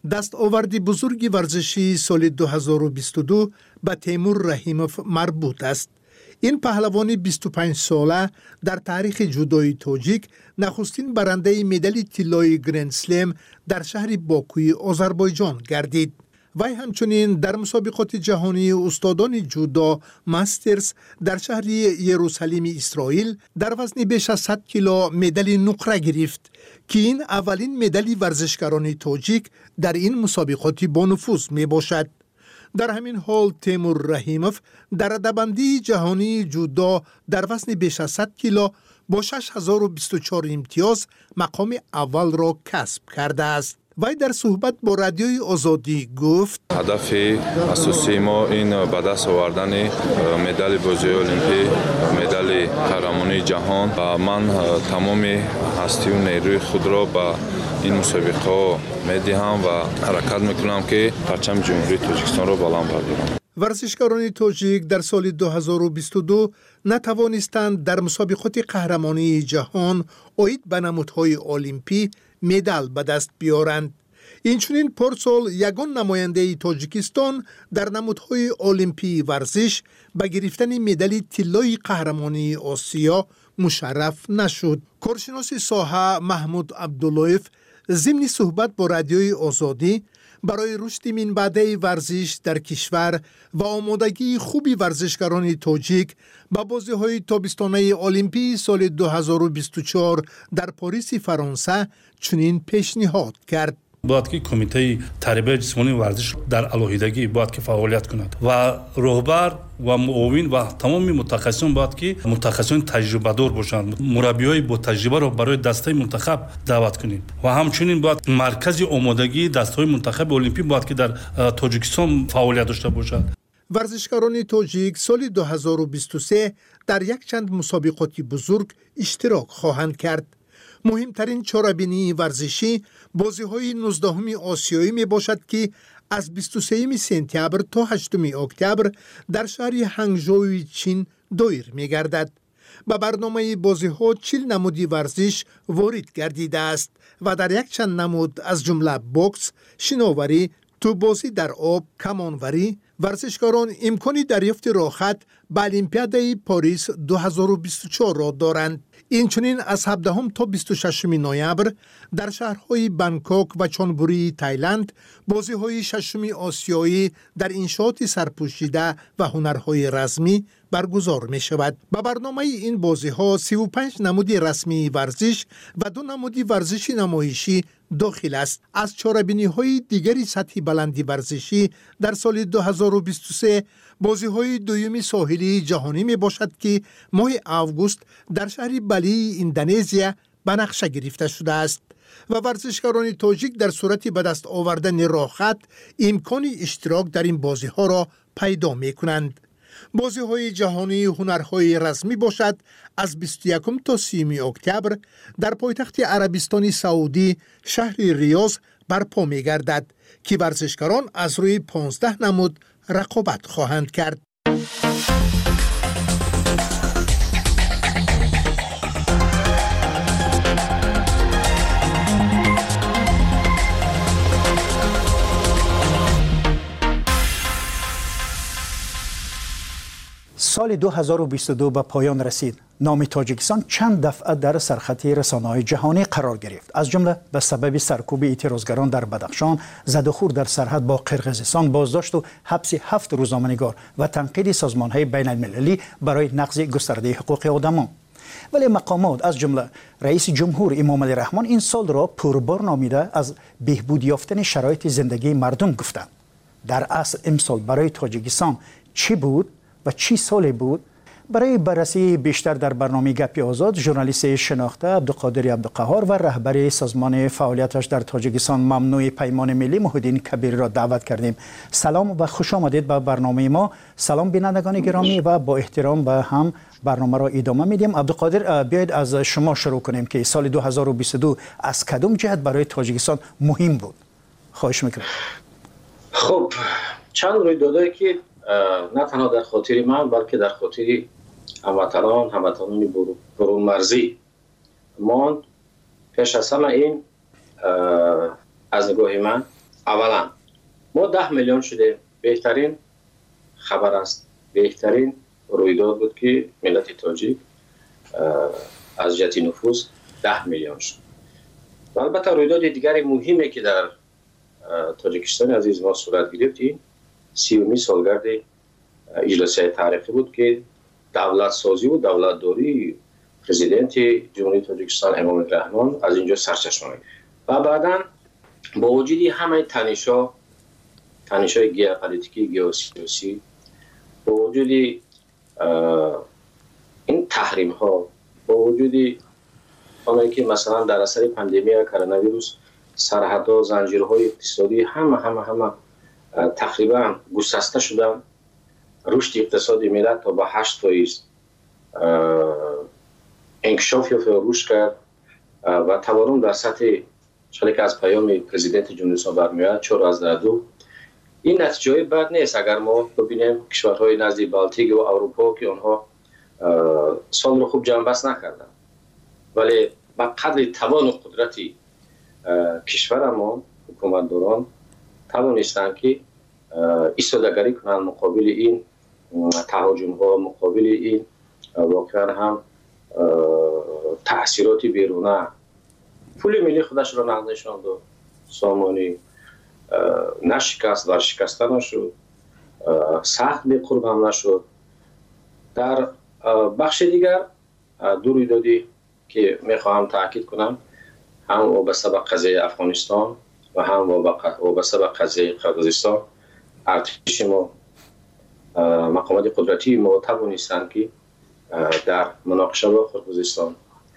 دستاورد بزرگ ورزشی سال 2022 به تیمور رحیموف مربوط است. این پهلوان 25 ساله در تاریخ جودوی تاجیک نخستین برنده مدال طلای گرند سلم در شهر باکوی آذربایجان گردید. وی همچنین در مسابقات جهانی استادان جودو ماسترز در شهر یروشلیم اسرائیل در وزن بیش از 100 کیلو مدال نقره گرفت که این اولین مدال ورزشکاران تاجیک در این مسابقات با نفوذ می باشد. در همین حال تیمور رحیموف در رده‌بندی جهانی جودو در وزن بیش از 100 کیلو با 6024 امتیاز مقام اول را کسب کرده است. وی در صحبت با رادیوی آزادی گفت هدف اساسی ما این به دست آوردن مدال بازی المپیک، مدال قهرمانی جهان و من تمام هستی و نیروی خود را به این مسابقه میدهم و حرکت میکنم که پرچم جمهوری تاجیکستان را بلند بردارم. ورزشکاران تاجیک در سال 2022 نتوانستند در مسابقات قهرمانی جهان عاید به نمودهای المپی مدال به دست بیارند. اینچنین پارسال یگان نماینده تاجیکستان در نمودهای المپی ورزش به گرفتن مدال طلای قهرمانی آسیا مشرف نشد. کارشناس ساحه محمود عبداللهیف ضمن صحبت با رادیوی آزادی برای رشد منبع ورزش در کشور و آمادگی خوبی ورزشکاران تاجیک به بازی‌های تابستانه المپی سال 2024 در پاریس فرانسه چنین پیشنهاد کرد. باید که کمیته تربیت جسمانی ورزش در علاهیدگی باید که فعالیت کند و رهبر و معاون و تمام متخصصان باید که متخصصان تجربه دار باشند. مربیای با تجربه را برای دسته منتخب دعوت کنیم و همچنین باید مرکز آمادگی دسته منتخب المپی باید که در تاجیکستان فعالیت داشته باشد. ورزشکاران تاجیک سال 2023 در یک چند مسابقات بزرگ اشتراک خواهند کرد. مهمترین چاره‌بینی ورزشی بازی‌های 19 آسیایی می باشد که از 23 سپتامبر تا 8 اکتبر در شهر هنگژو چین دایر می گردد. به برنامه بازی‌ها 40 نمودی ورزش وارد گردیده است و در یک چند نمود از جمله بوکس، شناوری، توپ‌بازی در آب، کمانوری، ورزشکاران امکانی دریافت راحت به المپیاد پاریس 2024 را دارند. اینچنین از 17 تا 26 نوامبر در شهرهای بانکوک و چونبوری تایلند بازی‌های 6 آسیایی در انشاءات سرپوشیده و هنرهای رسمی برگزار می شود. به برنامه این بازی‌ها 35 نمود رسمی ورزش و 2 نمود ورزشی نمایشی داخل است. از چاره‌بینی‌های دیگری سطح بلندی ورزشی در سال 2023 بازی‌های دوم ساحلی جهانی می باشد که ماه آگوست در شهر بالی اندونزیا به نقشه گرفته شده است و ورزشکاران تاجیک در صورت به دست آوردن راحت امکان اشتراک در این بازی‌ها را پیدا می کنند. بازی‌های جهانی هنرهای رسمی باشد از 21 تا 30 اکتبر در پایتخت عربستان سعودی شهر ریاض برپا می گردد که ورزشکاران از روی 15 نمود رقابت خواهند کرد. سال 2022 به پایان رسید. نام تاجیکستان چند دفعه در سرخط رسانه‌های جهانی قرار گرفت. از جمله به سبب سرکوب اعتراضگران در بدخشان، زد و خورد در سرحد با قرقیزستان، بازداشت و حبس 7 روزنامه‌نگار و تنقید سازمان‌های بین‌المللی برای نقض گسترده حقوق آدمان. ولی مقامات از جمله رئیس جمهور امام علی رحمان این سال را پربار نامیده از بهبود یافتن شرایط زندگی مردم گفتند. در اصل امسال برای تاجیکستان چی بود و چی سالی بود؟ برای بررسی بیشتر در برنامه گپی آزاد ژورنالیست شناخته عبدالقادر عبدالقهار و رهبر سازمان فعالیتش در تاجیکستان ممنوع پیمان ملی محی‌الدین کبیری را دعوت کردیم. سلام و خوش آمدید به برنامه ما. سلام بینندگان گرامی و با احترام به هم برنامه را ادامه میدیم. عبدالقادر، بیاید از شما شروع کنیم که سال 2022 از کدام جهت برای تاجیکستان مهم بود؟ خواهش میکنم. خب چند رویدادهایی که نه تنها در خاطر من بلکه در خاطر هموطنان برون مرزی ماند. پیش از همه این از نگاه من اولا ما 10 میلیون شده. بهترین خبر است، بهترین رویداد بود که ملت تاجیک از جهت نفوس 10 میلیون شد. و البته رویداد دیگری مهمی که در تاجیکستان عزیز ما صورت گرفت، 30 سالگرد اجلاسیه تاریخی بود که دولت سازی و دولت داری پرزیدنت جمهوری تاجیکستان امام رحمان از اینجا سرچشمه. و بعدا با وجود همه تنش‌های ژئوپلیتیکی ژئوسیاسی، با وجود این تحریم ها، با وجود آنهایی که مثلا در اثر پاندمی کرونا ویروس سرحدها، زنجیرهای اقتصادی همه تقریبا گسسته شدن، رشد اقتصادی ملت تا با 8% انکشاف یافت و رشد کرد و تورم در سطح چالی که از پیام پرزیدنت جمهوری اسلامی برمیاد 4.2. این نتیجه بد نیست اگر ما ببینیم کشورهای نزدیک بالتیک و اروپا که آنها سال رو خوب جنبست نکردن، ولی با قدر توان و قدرتی کشور ما حکومتداران توانستند که ایستادگری کنند مقابل این تهاجم ها، مقابل این واقعا هم تأثیرات بیرونه. پول ملی خودش را نقد نشاند و سامانی نشکست، ورشکسته نشد، سخت به قرب هم نشد. در بخش دیگر دو رویدادی که میخواهم تاکید کنم، هم وابسته به قضیه افغانستان و هم وابسته به قضیه قرقیزستان، ارتش ما، مقامات قدرتی ما توانستند که در مناقشه با قرقیزستان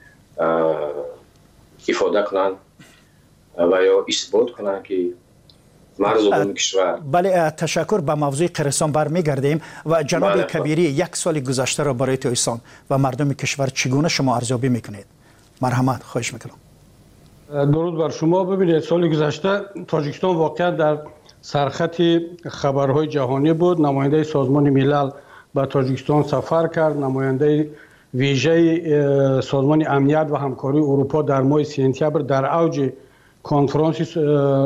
افاده کنند و یا اثبات کنند که مرز عمومی کشور. بله، تشکر. به موضوع قرقیزستان برمیگردیم و جناب کبیری، یک سال گذشته را برای تاجیکستان و مردم کشور چگونه شما ارزیابی میکنید؟ مرحمت، خواهش میکنم. درود بر شما. ببینید، سال گذشته تاجیکستان واقعا در سرخط خبرهای جهانی بود. نماینده سازمان ملل به تاجیکستان سفر کرد. نماینده ویژه سازمان امنیت و همکاری اروپا در ماه سپتامبر در اوج کنفرانس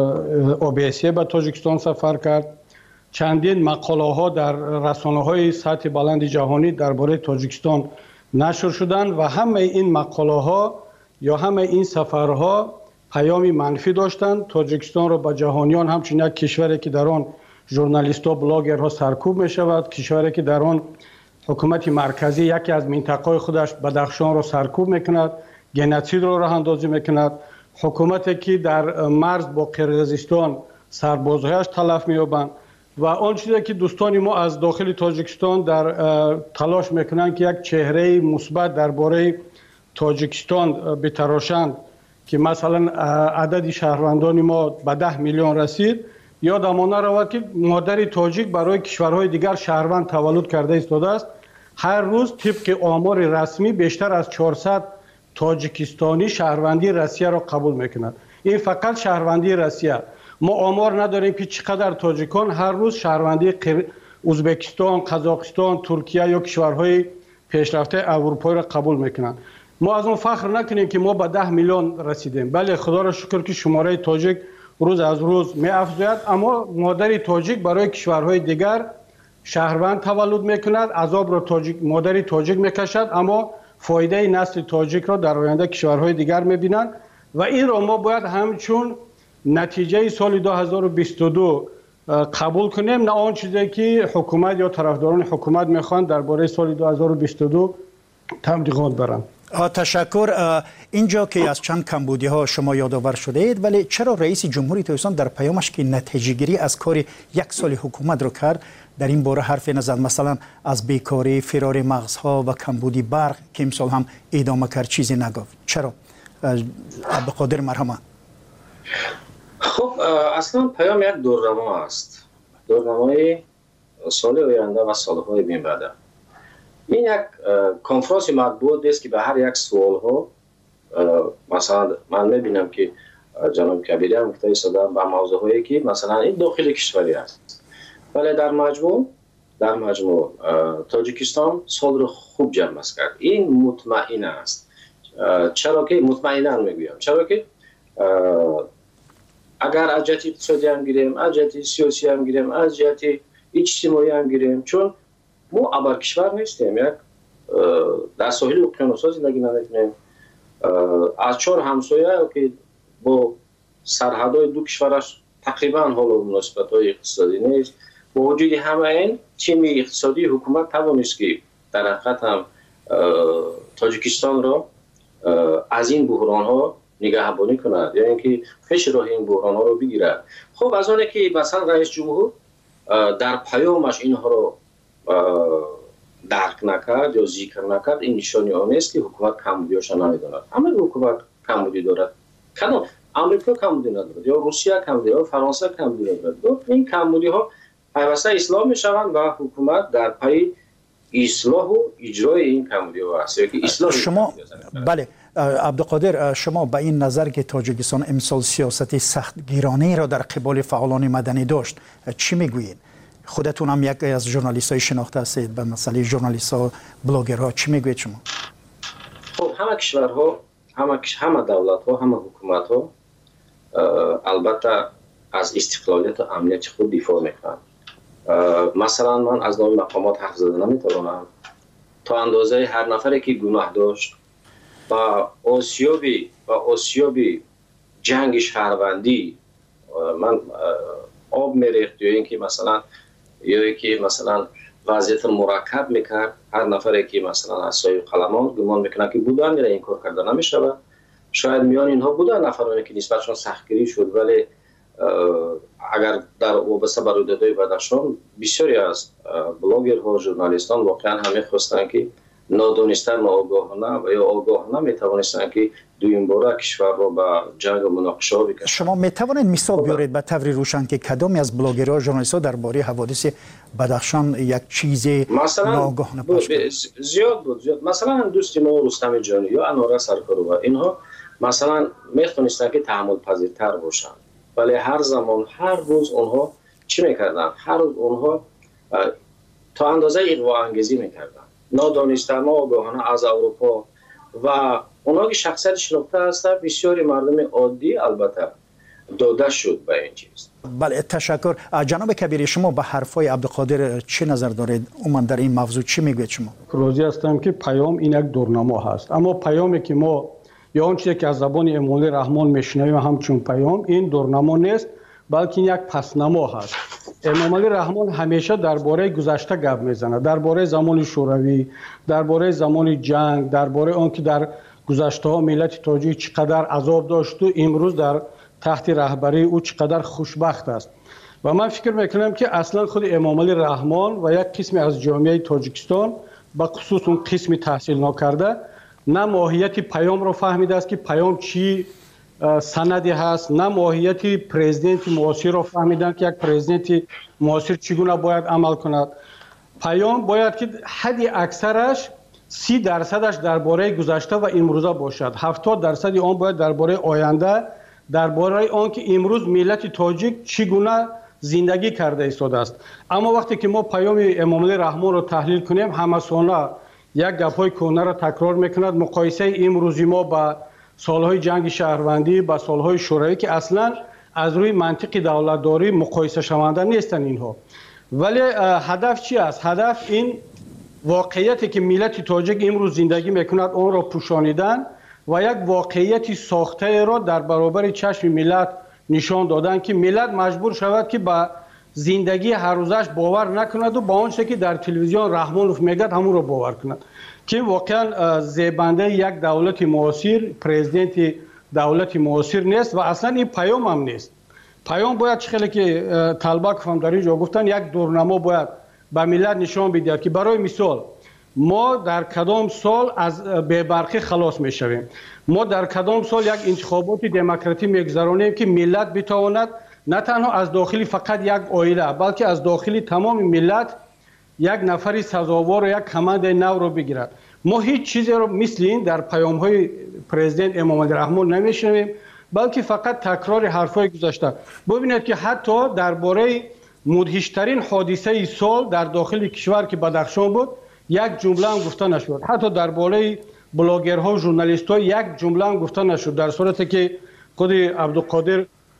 اوبیسی به تاجیکستان سفر کرد. چندین مقاله ها در رسانه های سطح بلند جهانی درباره تاجیکستان نشر شدند و همه این مقاله ها یا همه این سفرها پیامی منفی داشتند. تاجیکستان را به جهانیان همچنین یک کشوری که در آن ژورنالیست‌ها، بلاگرها سرکوب می شود، کشوری که در آن حکومت مرکزی یکی از منطقه‌های خودش بدخشان را سرکوب میکند، گنوسید را راه اندازی میکند، حکومتی که در مرز با قرقیزستان سربازهایش تلف می‌یابند و آن چیزی که دوستان ما از داخل تاجیکستان در تلاش میکنند که یک چهره مثبت درباره تاجیکستان بتراشند که مثلا عدد شهروندان ما به 10 میلیون رسید، یادمان نرود که مادر تاجیک برای کشورهای دیگر شهروند تولد کرده ایستاده است. هر روز طبق آمار رسمی بیشتر از 400 تاجیکستانی شهروندی روسیه را قبول میکنند. این فقط شهروندی روسیه. ما آمار نداریم که چقدر تاجیکان هر روز شهروندی ازبکستان، قزاقستان، ترکیه یا کشورهای پیشرفته اروپایی را قبول میکنند. ما از اون فخر نکنیم که ما به 10 میلیون رسیدیم. بله، خدا را شکر که شماره تاجیک روز از روز می افزاید، اما مادر تاجیک برای کشورهای دیگر شهروند تولد میکند، عذاب را مادر تاجیک میکشد، اما فایده نسل تاجیک را در آینده کشورهای دیگر میبینند و این را ما باید همچون نتیجه سال 2022 قبول کنیم، نه آن چیزی که حکومت یا طرفداران حکومت میخوان درباره سال 2022 تبلیغات برند. تشکر. اینجا که از چند کمبودی ها شما یادآور شده اید، ولی چرا رئیس جمهوری تاجیکستان در پیامش که نتیجه گیری از کار یک سال حکومت رو کرد در این باره حرف نزد؟ مثلا از بیکاری، فرار مغزها و کمبودی برق که امسال هم ادامه کرد چیزی نگفت. چرا؟ عبدالقادر مرحمت. خب اصلا پیام یک دورنما است، دورنمای سال آینده و سالهای بین بعد. این یک کنفرانس مطبوعات است که به هر یک سوال ها مثلا من میبینم که جناب کبیری هم گفته ایستادن به موضوع هایی که مثلا این داخل کشوری است، ولی در مجموع تاجیکستان سال رو خوب جمع کرد. این مطمئن است. چرا که مطمئنا میگویم؟ چرا که اگر از جهت اقتصادی هم گیریم، از جهت سیاسی هم گیریم، از جهت اجتماعی هم گیریم، چون ما ابر کشور نیستیم، یک در ساحل اقیانوس‌ها زندگی نمی‌کنیم. از 4 همسایه که با سرحدهای دو کشورش تقریبا حال و مناسبت‌های اقتصادی نیست، با وجود همه این تیم اقتصادی حکومت توانست که در حقیقت هم تاجیکستان را از این بحران‌ها نگهبانی کند یا اینکه پیش راه این بحران‌ها رو بگیرد. خب از آنه که مثلا رئیس جمهور در پیامش اینها رو درک نکرد یا ذکر نکرد، این نشانی آن است که حکومت کمبودی‌هاش نمی‌داند. همه حکومت کمبودی دارد. کدام آمریکا کمبودی ندارد یا روسیه کمبودی یا فرانسه کمبودی ندارد. این کمبودی‌ها پیوسته اصلاح می‌شوند و حکومت در پی اصلاح و اجرای این کمبودی‌ها است. که اصلاح شما بله عبدالقادر، شما به این نظر که تاجیکستان امسال سیاست سختگیرانه را در قبال فعالان مدنی داشت چی میگویید؟ خودتون هم یک از ژورنالیست‌های شناخته هستید به مسئله ژورنالیست‌ها، بلاگرها، چی میگویید شما؟ خب همه کشورها، همه دولت‌ها، همه حکومت‌ها البته از استقلالیت و امنیت خود دفاع میکنند. مثلا من از نام مقامات حرف زدن نمیتوانم. تا اندازه هر نفری که گناه داشت با آسیابی جنگ شهروندی من آب میریخت یا اینکه مثلا وضعیت مرکب میکرد، هر نفری که مثلا از سایه قلمان گمان میکنه که بودن میره این کار کرده نمیشود. شاید میان اینها بودن نفرانی که نسبتشان سختگیری شد، ولی اگر در وابسته به رویدادهای بدخشان بسیاری از بلاگرها، ژورنالیستان واقعا همه خواستن که نادانسته، ناآگاهانه و یا آگاهانه میتوانستن که دویم باره کشور را به جنگ و مناقشه ها بکشند. شما میتوانید مثال بیارید به طور روشن که کدامی از بلاگرها و ژورنالیست‌ها درباره حوادث بدخشان یک چیز ناآگاهانه پخش کردند؟ زیاد بود. مثلا دوست ما رستم جانی یا انوره سرکارova اینها مثلا میتونستن که تحمل پذیرتر باشند، ولی هر زمان هر روز اونها چی میکردن؟ هر روز اونها تا اندازه اغوا انگیزی میکردن، نادانسته، ناآگاهانه از اروپا و اونها که شخصیت شناخته هستند. بسیاری مردم عادی البته داده شد به این چیز. بله تشکر. جناب کبیری، شما به حرفای عبدالقادر چه نظر دارید؟ عموما در این موضوع چی میگوید شما؟ راضی هستم که پیام این یک دورنما هست، اما پیامی که ما یا اون چیزی که از زبان امامعلی رحمان میشنویم همچون پیام این دورنما نیست، بلکه یک پسنما هست. امامعلی رحمان همیشه درباره گذشته گپ میزنه، درباره زمان شوروی، درباره زمان جنگ، درباره اون که در گذشته ها ملت تاجیک چقدر عذاب داشت و امروز در تحت رهبری او چقدر خوشبخت است. و من فکر میکنم که اصلا خود امامعلی رحمان و یک قسمی از جامعه تاجیکستان به خصوص اون قسمی تحصیل نکرده نه ماهیت پیام رو فهمیده است که پیام چی سندی هست، نه ماهیت پرزیدنت معاصر رو فهمیدن که یک پرزیدنت معاصر چگونه باید عمل کند. پیام باید که حد اکثرش 30% درباره گذشته و امروزه باشد، 70% آن باید درباره آینده، درباره آن که امروز ملت تاجیک چگونه زندگی کرده ایستاده است. اما وقتی که ما پیام امامعلی رحمان رو تحلیل کنیم، همسانه یک گپ‌های کهنه را تکرار میکند. مقایسه امروزی ما با سالهای جنگ شهروندی، با سالهای شوروی که اصلا از روی منطق دولتداری مقایسه شونده نیستن اینها. ولی هدف چی است؟ هدف این واقعیتی که ملت تاجیک امروز زندگی میکند اون را پوشانیدن و یک واقعیت ساخته را در برابر چشم ملت نشان دادن که ملت مجبور شود که با زندگی هر روزش باور نکند و با آنچه که در تلویزیون رحمانوف میگد همون رو باور کند که واقعا زیبنده یک دولت معاصر، پرزیدنت دولت معاصر نیست و اصلا این پیام هم نیست. پیام باید خیلی که طلبه هم در اینجا گفتن یک دورنما باید به ملت نشان بده که برای مثال ما در کدام سال از بی‌برقی خلاص میشویم، ما در کدام سال یک انتخابات دموکراتیک میگذرانیم که ملت بتواند نه تنها از داخل فقط یک عائله بلکه از داخل تمام ملت یک نفری سزاوار و یک کمند نو رو بگیرد. ما هیچ چیزی رو مثل این در پیام‌های پرزیدنت امامعلی رحمان نمیشنویم، بلکه فقط تکرار حرف‌های گذشته. ببینید که حتی درباره مدهشترین حادثه سال در داخل کشور که بدخشان بود یک جمله هم گفته نشد. حتی درباره بلاگرها و ژورنالیست‌ها یک جمله هم گفته نشد، در صورتی که خود عبدالقادر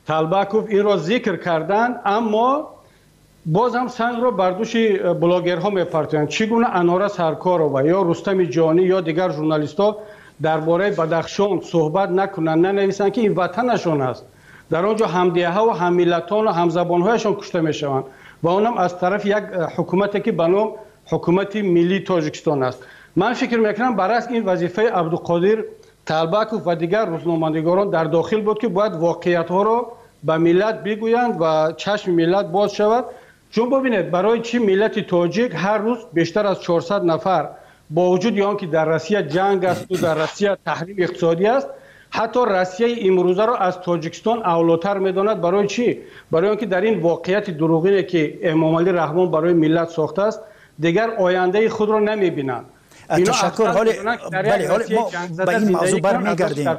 талбаков инро зикр карданд, аммо боз ҳам сангро бар дӯши блогерҳо мепартоянд. чӣ гуна Анора Саркорова ё Рустами Ҷонӣ ё дигар журналистҳо дар бораи Бадахшон суҳбат накунанд, нанависанд ки ин ватанашон аст. дар он ҷо ҳамдиҳаҳо ва ҳаммиллатону ҳамзабонҳояшон кушта мешаванд ва онам аз тарафи як ҳукумате ки ба ном ҳукумати миллии Тоҷикистон аст. ман фикр мекунам баръакс ин вазифаи Абдуқодир Талбаков ва дигар рӯзноманигорон дар дохил буд ки бояд воқеиятҳоро ба миллат бигӯянд ва чашми миллат боз шавад. чун бубинед барои чӣ миллати тоҷик ҳар рӯз бештар аз 400 нафар бо вуҷуди он ки дар Россия ҷанг асту дар Россия таҳрим иқтисодӣ аст, ҳатто Россияи имрӯзаро аз Тоҷикистон авлотар медонад. барои чӣ? барои он ки дар ин воқеияти дурӯғине ки Эмомалӣ Раҳмон барои миллат сохтааст, дигар ояндаи худро намебинанд. تشکر. حالی ما به این موضوع برمیگردیم،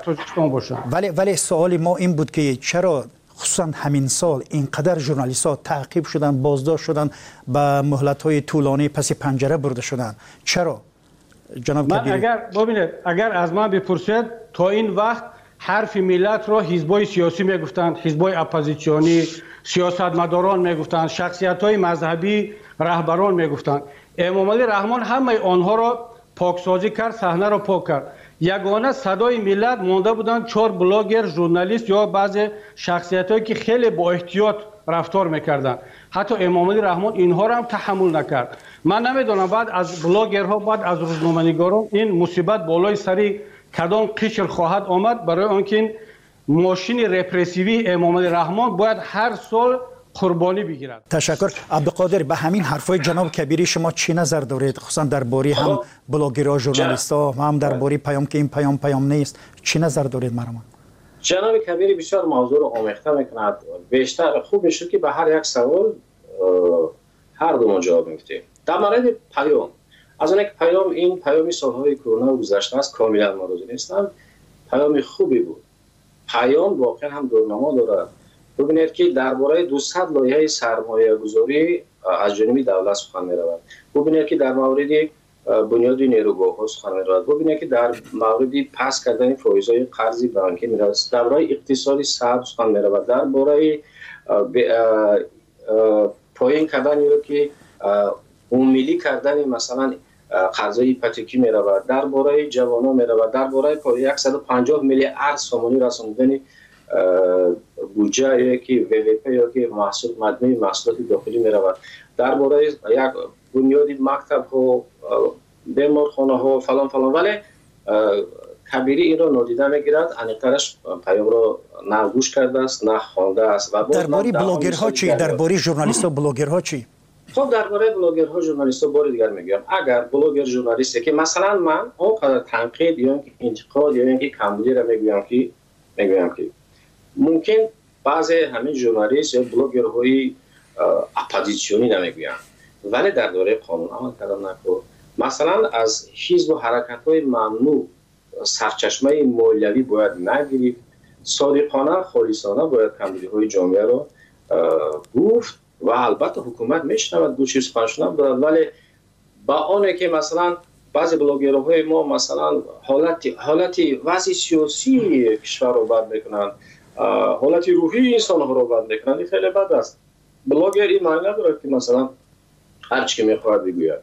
ولی سوال ما این بود که چرا خصوصا همین سال اینقدر ژورنالیست ها تعقیب شدن، بازداشت شدن، به مهلت های طولانی پس پنجره برده شدن؟ چرا جناب کبیری؟ اگر از من بپرسید تا این وقت حرف ملت را حزبای سیاسی میگفتند، حزبای اپوزیسیونی، سیاستمداران میگفتند، شخصیت های مذهبی، رهبران میگفتند. امامعلی رحمان همه آنها را پاکسازی کرد، صحنه را پاک کرد. یگانه صدای ملت مانده بودند 4 بلاگر، ژورنالیست یا بعضی شخصیتایی که خیلی با احتیاط رفتار میکردند. حتی امامعلی رحمان اینها را هم تحمل نکرد. من نمیدونم بعد از بلاگرها، بعد از روزنامه‌نگاران این مصیبت بالای سری کدام قشر خواهد آمد، برای آنکه این ماشین رپرسیوی امامعلی رحمان باید هر سال قربانی بگیرد. تشکر. عبدالقادر، به همین حرفای جناب کبیری شما چی نظر دارید؟ خصوصا درباره هم بلاگرها، ژورنالیست‌ها، هم درباره پیام که این پیام نیست، چی نظر دارید مرحوم؟ جناب کبیری بسیار موضوع رو آمیخته میکند. بیشتر خوب میشه که به هر یک سوال هر دو ما جواب میدیم. در مورد پیام، از اون یک پیام، این پیامی سالهای کرونا گذشته است، کاملا مورد نیستم. پیام خوبی بود. پیام واقعا هم دورنما دارد. ببینید که درباره 200 لایحه سرمایه گذاری از جانب دولت سخن می‌رود. ببینید که در مورد بنیاد نیروگاه‌ها سخن می‌رود. ببینید که در مورد پس کردن فایزهای قرض بانکی می‌رود. درباره اقتصاد سبز سخن می‌رود. درباره پایین کردن یا که عمومی کردن مثلا قرضای هیپوتکی می‌رود. درباره جوانان می‌رود. درباره 150 میلیارد سومانی رساندن بودجه یا که ВВП یا که محصول مجموعی محصولات داخلی می رود. درباره یک بنیاد مکتب ها، بیمارخانه ها فلان، ولی کبیری این را نادیده میگیرد. انیقترش پیام را نه گوش کرده است، نه خوانده است. درباره بلاگرها چی؟ درباره ژورنالیست و بلاگرها چی؟ خب درباره بلاگرها، ژورنالیست ها بار دیگر میگم، اگر بلاگر ژورنالیستی که مثلا من اونقدر تنقید یا انتقاد یا اینکه کمبودی را میگویم که ممکن بعضی همین ژورنالیست یا بلاگرهای اپوزیسیونی نمیگویند، ولی در دوره قانون عمل کردن نکن. مثلا از حزب و حرکت‌های ممنوع سرچشمه مالیوی باید نگیرید، صادقانه خالصانه باید کمبودی‌های جامعه را گفت و البته حکومت میشنود، دو چیز پنجشنبه دارد، ولی با آنه که مثلا بعضی بلاگرهای ما مثلا حالتی وضع سیاسی کشور رو بد میکنند، حالتی روحی انسان ها رو بد میکنند. این خیلی بد است. بلاگر این معنی ندارد که مثلا هر چی میخواهد بگوید.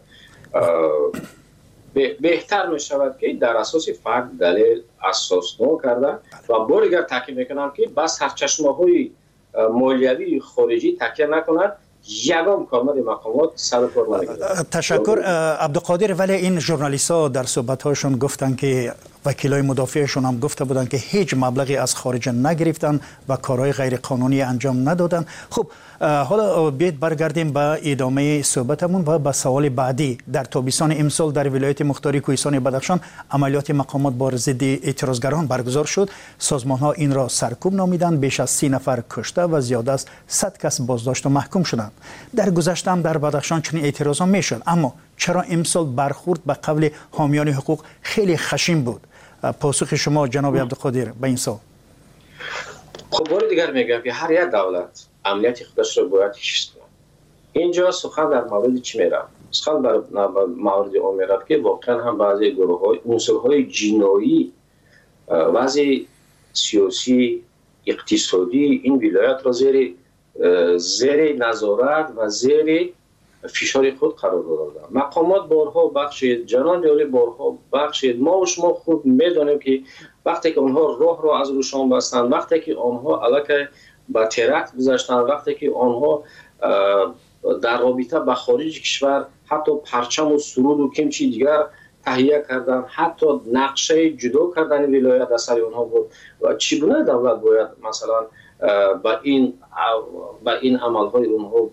بهتر میشود که در اساس فکت دلیل اساسنامه کرده و بار دیگر تاکید میکنم که بس سرچشمه های مالیوی خارجی تکیه نکند. یگام کارمند مقامات سر کار نمیگیرد. تشکر. عبدالقادر، ولی این ژورنالیست ها در صحبت هاشون گفتن که وکیلای مدافعشون هم گفته بودن که هیچ مبلغی از خارج نگرفتن و کارهای غیر قانونی انجام ندادن. خب حالا بیاید برگردیم به ادامه صحبتمون و به سوال بعدی. در تابستان امسال در ولایت مختاری کوهستان بدخشان عملیات مقامات بر ضد اعتراضگران برگزار شد. سازمان ها این را سرکوب نامیدند. بیش از 30 نفر کشته و زیاد از 100 کس بازداشت و محکوم شدند. در گذشته هم در بدخشان چنین اعتراضا میشد، اما چرا امسال برخورد به قول حامیان حقوق خیلی خشن بود؟ پاسخ شما جناب عبدالقادر به این سوال؟ خب بار دیگر میگم که هر یک دولت امنیت خودش رو باید حفظ کنه. اینجا سخن در مورد چی میره؟ سخن در مورد اون میره که واقعا هم بعضی گروه‌های عنصرهای جنایی، بعضی سیاسی اقتصادی این ولایت را زیر نظارت و زیر فشار خود قرار دادند. مقامات بارها بخشید، جنان جاری بارها بخشید. ما و شما خود میدانیم که وقتی که آنها راه را از روشان بستند، وقتی که آنها علیه به ترکت گذاشتند، وقتی که آنها در رابطه با خارج کشور حتی پرچم و سرود و کمچی دیگر تهیه کردن، حتی نقشه جدا کردن ولایت از سر آنها بود. و چگونه دولت باید مثلا با این عملهای اونها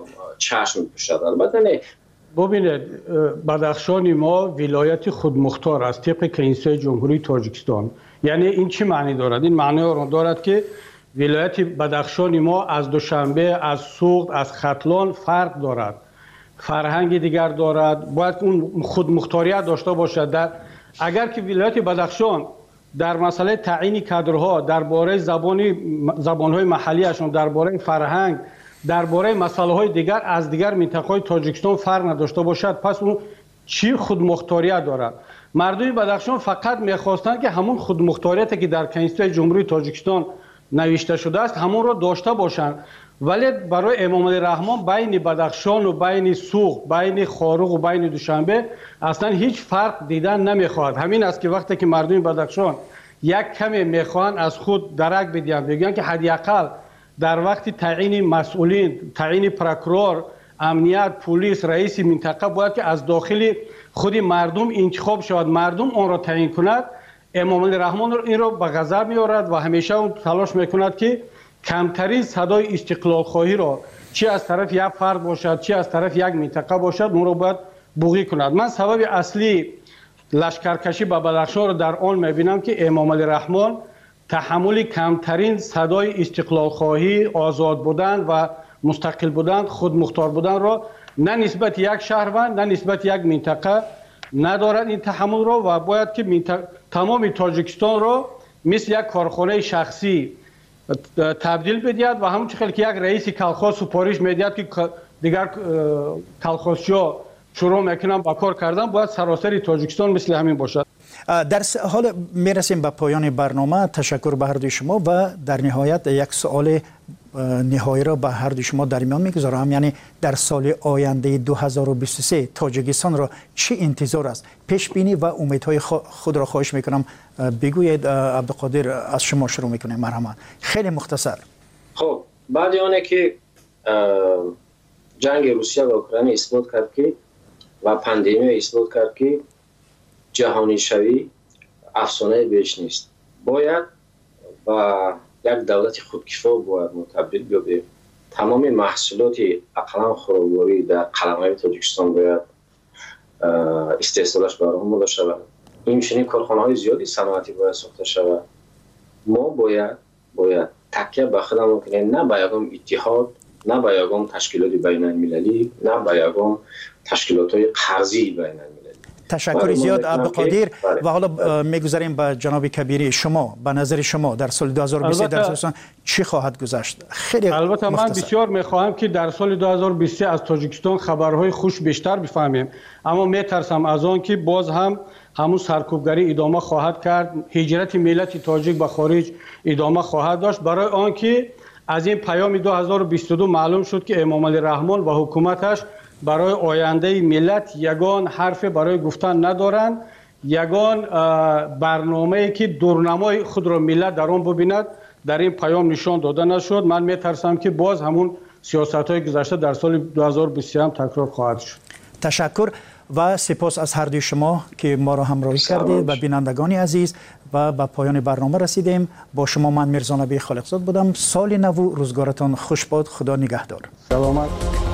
چشم بپوشد؟ البته نه. ببینید، بدخشان ما ولایت خودمختار است طبق کنستیتوی جمهوری تاجیکستان. یعنی این چی معنی دارد؟ این معنی را دارد که ولایت بدخشان ما از دوشنبه، از سوخت، از ختلان فرق دارد، فرهنگ دیگر دارد، باید اون خودمختاریت داشته باشد. اگر که ولایت بدخشان در مسئله تعیین کادرها، درباره زبان‌های محلیشون، درباره فرهنگ، درباره مسائل دیگر از دیگر منطقه‌های تاجیکستان فرق نداشته باشد، پس اون چی خودمختاریت دارد؟ مردم بدخشان فقط می‌خواستند که همون خودمختاریتی که در کنستیتوی جمهوری تاجیکستان نوشته شده است همون را داشته باشند. ولی برای امام علی رحمان بین بدخشان و بین سوخت، بین خاروق و بین دوشنبه اصلا هیچ فرق دیدن نمیخواهد. همین است که وقتی که مردم بدخشان یک کمی میخواهند از خود درک بدهند، بگویند که حداقل در وقت تعیین مسئولین، تعیین پروکورور، امنیت، پلیس، رئیس منطقه باید که از داخل خود مردم انتخاب شود، مردم آن را تعیین کند. امام علی رحمان این را به غضب می‌آورد و همیشه اون تلاش میکند که کمترین صدای استقلال خواهی را چی از طرف یک فرد باشد، چی از طرف یک منطقه باشد، اون را باید بوقی کند. من سبب اصلی لشکرکشی به بدخشان را در آن می‌بینم که امام علی رحمان تحمل کمترین صدای استقلال خواهی، آزاد بودن و مستقل بودن، خودمختار بودن را نه نسبت یک شهروند، نه نسبت یک منطقه ندارد این تحمل را و باید که تمام تاجیکستان را مثل یک کارخانه شخصی تبدیل بدهد و همون چخیل که یک رئیس کلخاز سپارش میدهد که دیگر کلخازچی‌ها شروع میکنن با کار کردن، باید سراسر تاجیکستان مثل همین باشد. در حال میرسیم به پایان برنامه. تشکر به هر دوی شما و در نهایت یک سوال نهایی را به هر دوی شما در میان میگذارم. یعنی در سال آینده 2023 تاجیکستان را چه انتظار است؟ پیش بینی و امیدهای خود را خواهش میکنم بگویید. عبدالقادر از شما شروع میکنیم. مرحبا. خیلی مختصر. خب بعد آنه که جنگ روسیه و اوکراین اثبات کرد که و پاندمی اثبات کرد که جهانی شوی افسانه بیش نیست، باید و یک دولت خودکفا باید متبدل بیابیم. تمام محصولات اقلام خوراکواری در قلمرو تاجیکستان باید استحصالش برآمده شود. این چنین کارخانه‌های زیادی صنعتی باید ساخته شود. ما باید تکیه به خودمون کنیم، نه به یگان اتحاد، نه به یگان تشکیلات بین‌المللی، نه به یگان تشکیلات‌های قرضی بین‌المللی. تشکر زیاد عبدالقادر. و حالا میگذاریم به جناب کبیری. شما به نظر شما در سال 2023 در تاجیکستان چی خواهد گذشت؟ خیلی البته من بسیار میخواهم که در سال 2023 از تاجیکستان خبرهای خوش بیشتر بفهمیم، اما میترسم از آن که باز هم همون سرکوبگری ادامه خواهد کرد، هجرت ملت تاجیک به خارج ادامه خواهد داشت. برای آنکه از این پیام 2022 معلوم شد که امام علی رحمان و حکومتش برای آینده ملت یگان حرف برای گفتن ندارند، یگان برنامه‌ای که دورنمای خود را ملت در آن ببیند در این پیام نشان داده نشد. من میترسم که باز همون سیاست‌های گذشته در سال 2023 هم تکرار خواهد شد. تشکر و سپاس از هر دوی شما که ما را همراهی کردید و بینندگان عزیز. و به پایان برنامه رسیدیم. با شما من میرزا نبی خالقزاد بودم. سال نو روزگارتان خوش باد. خدا نگهدار. سلامت.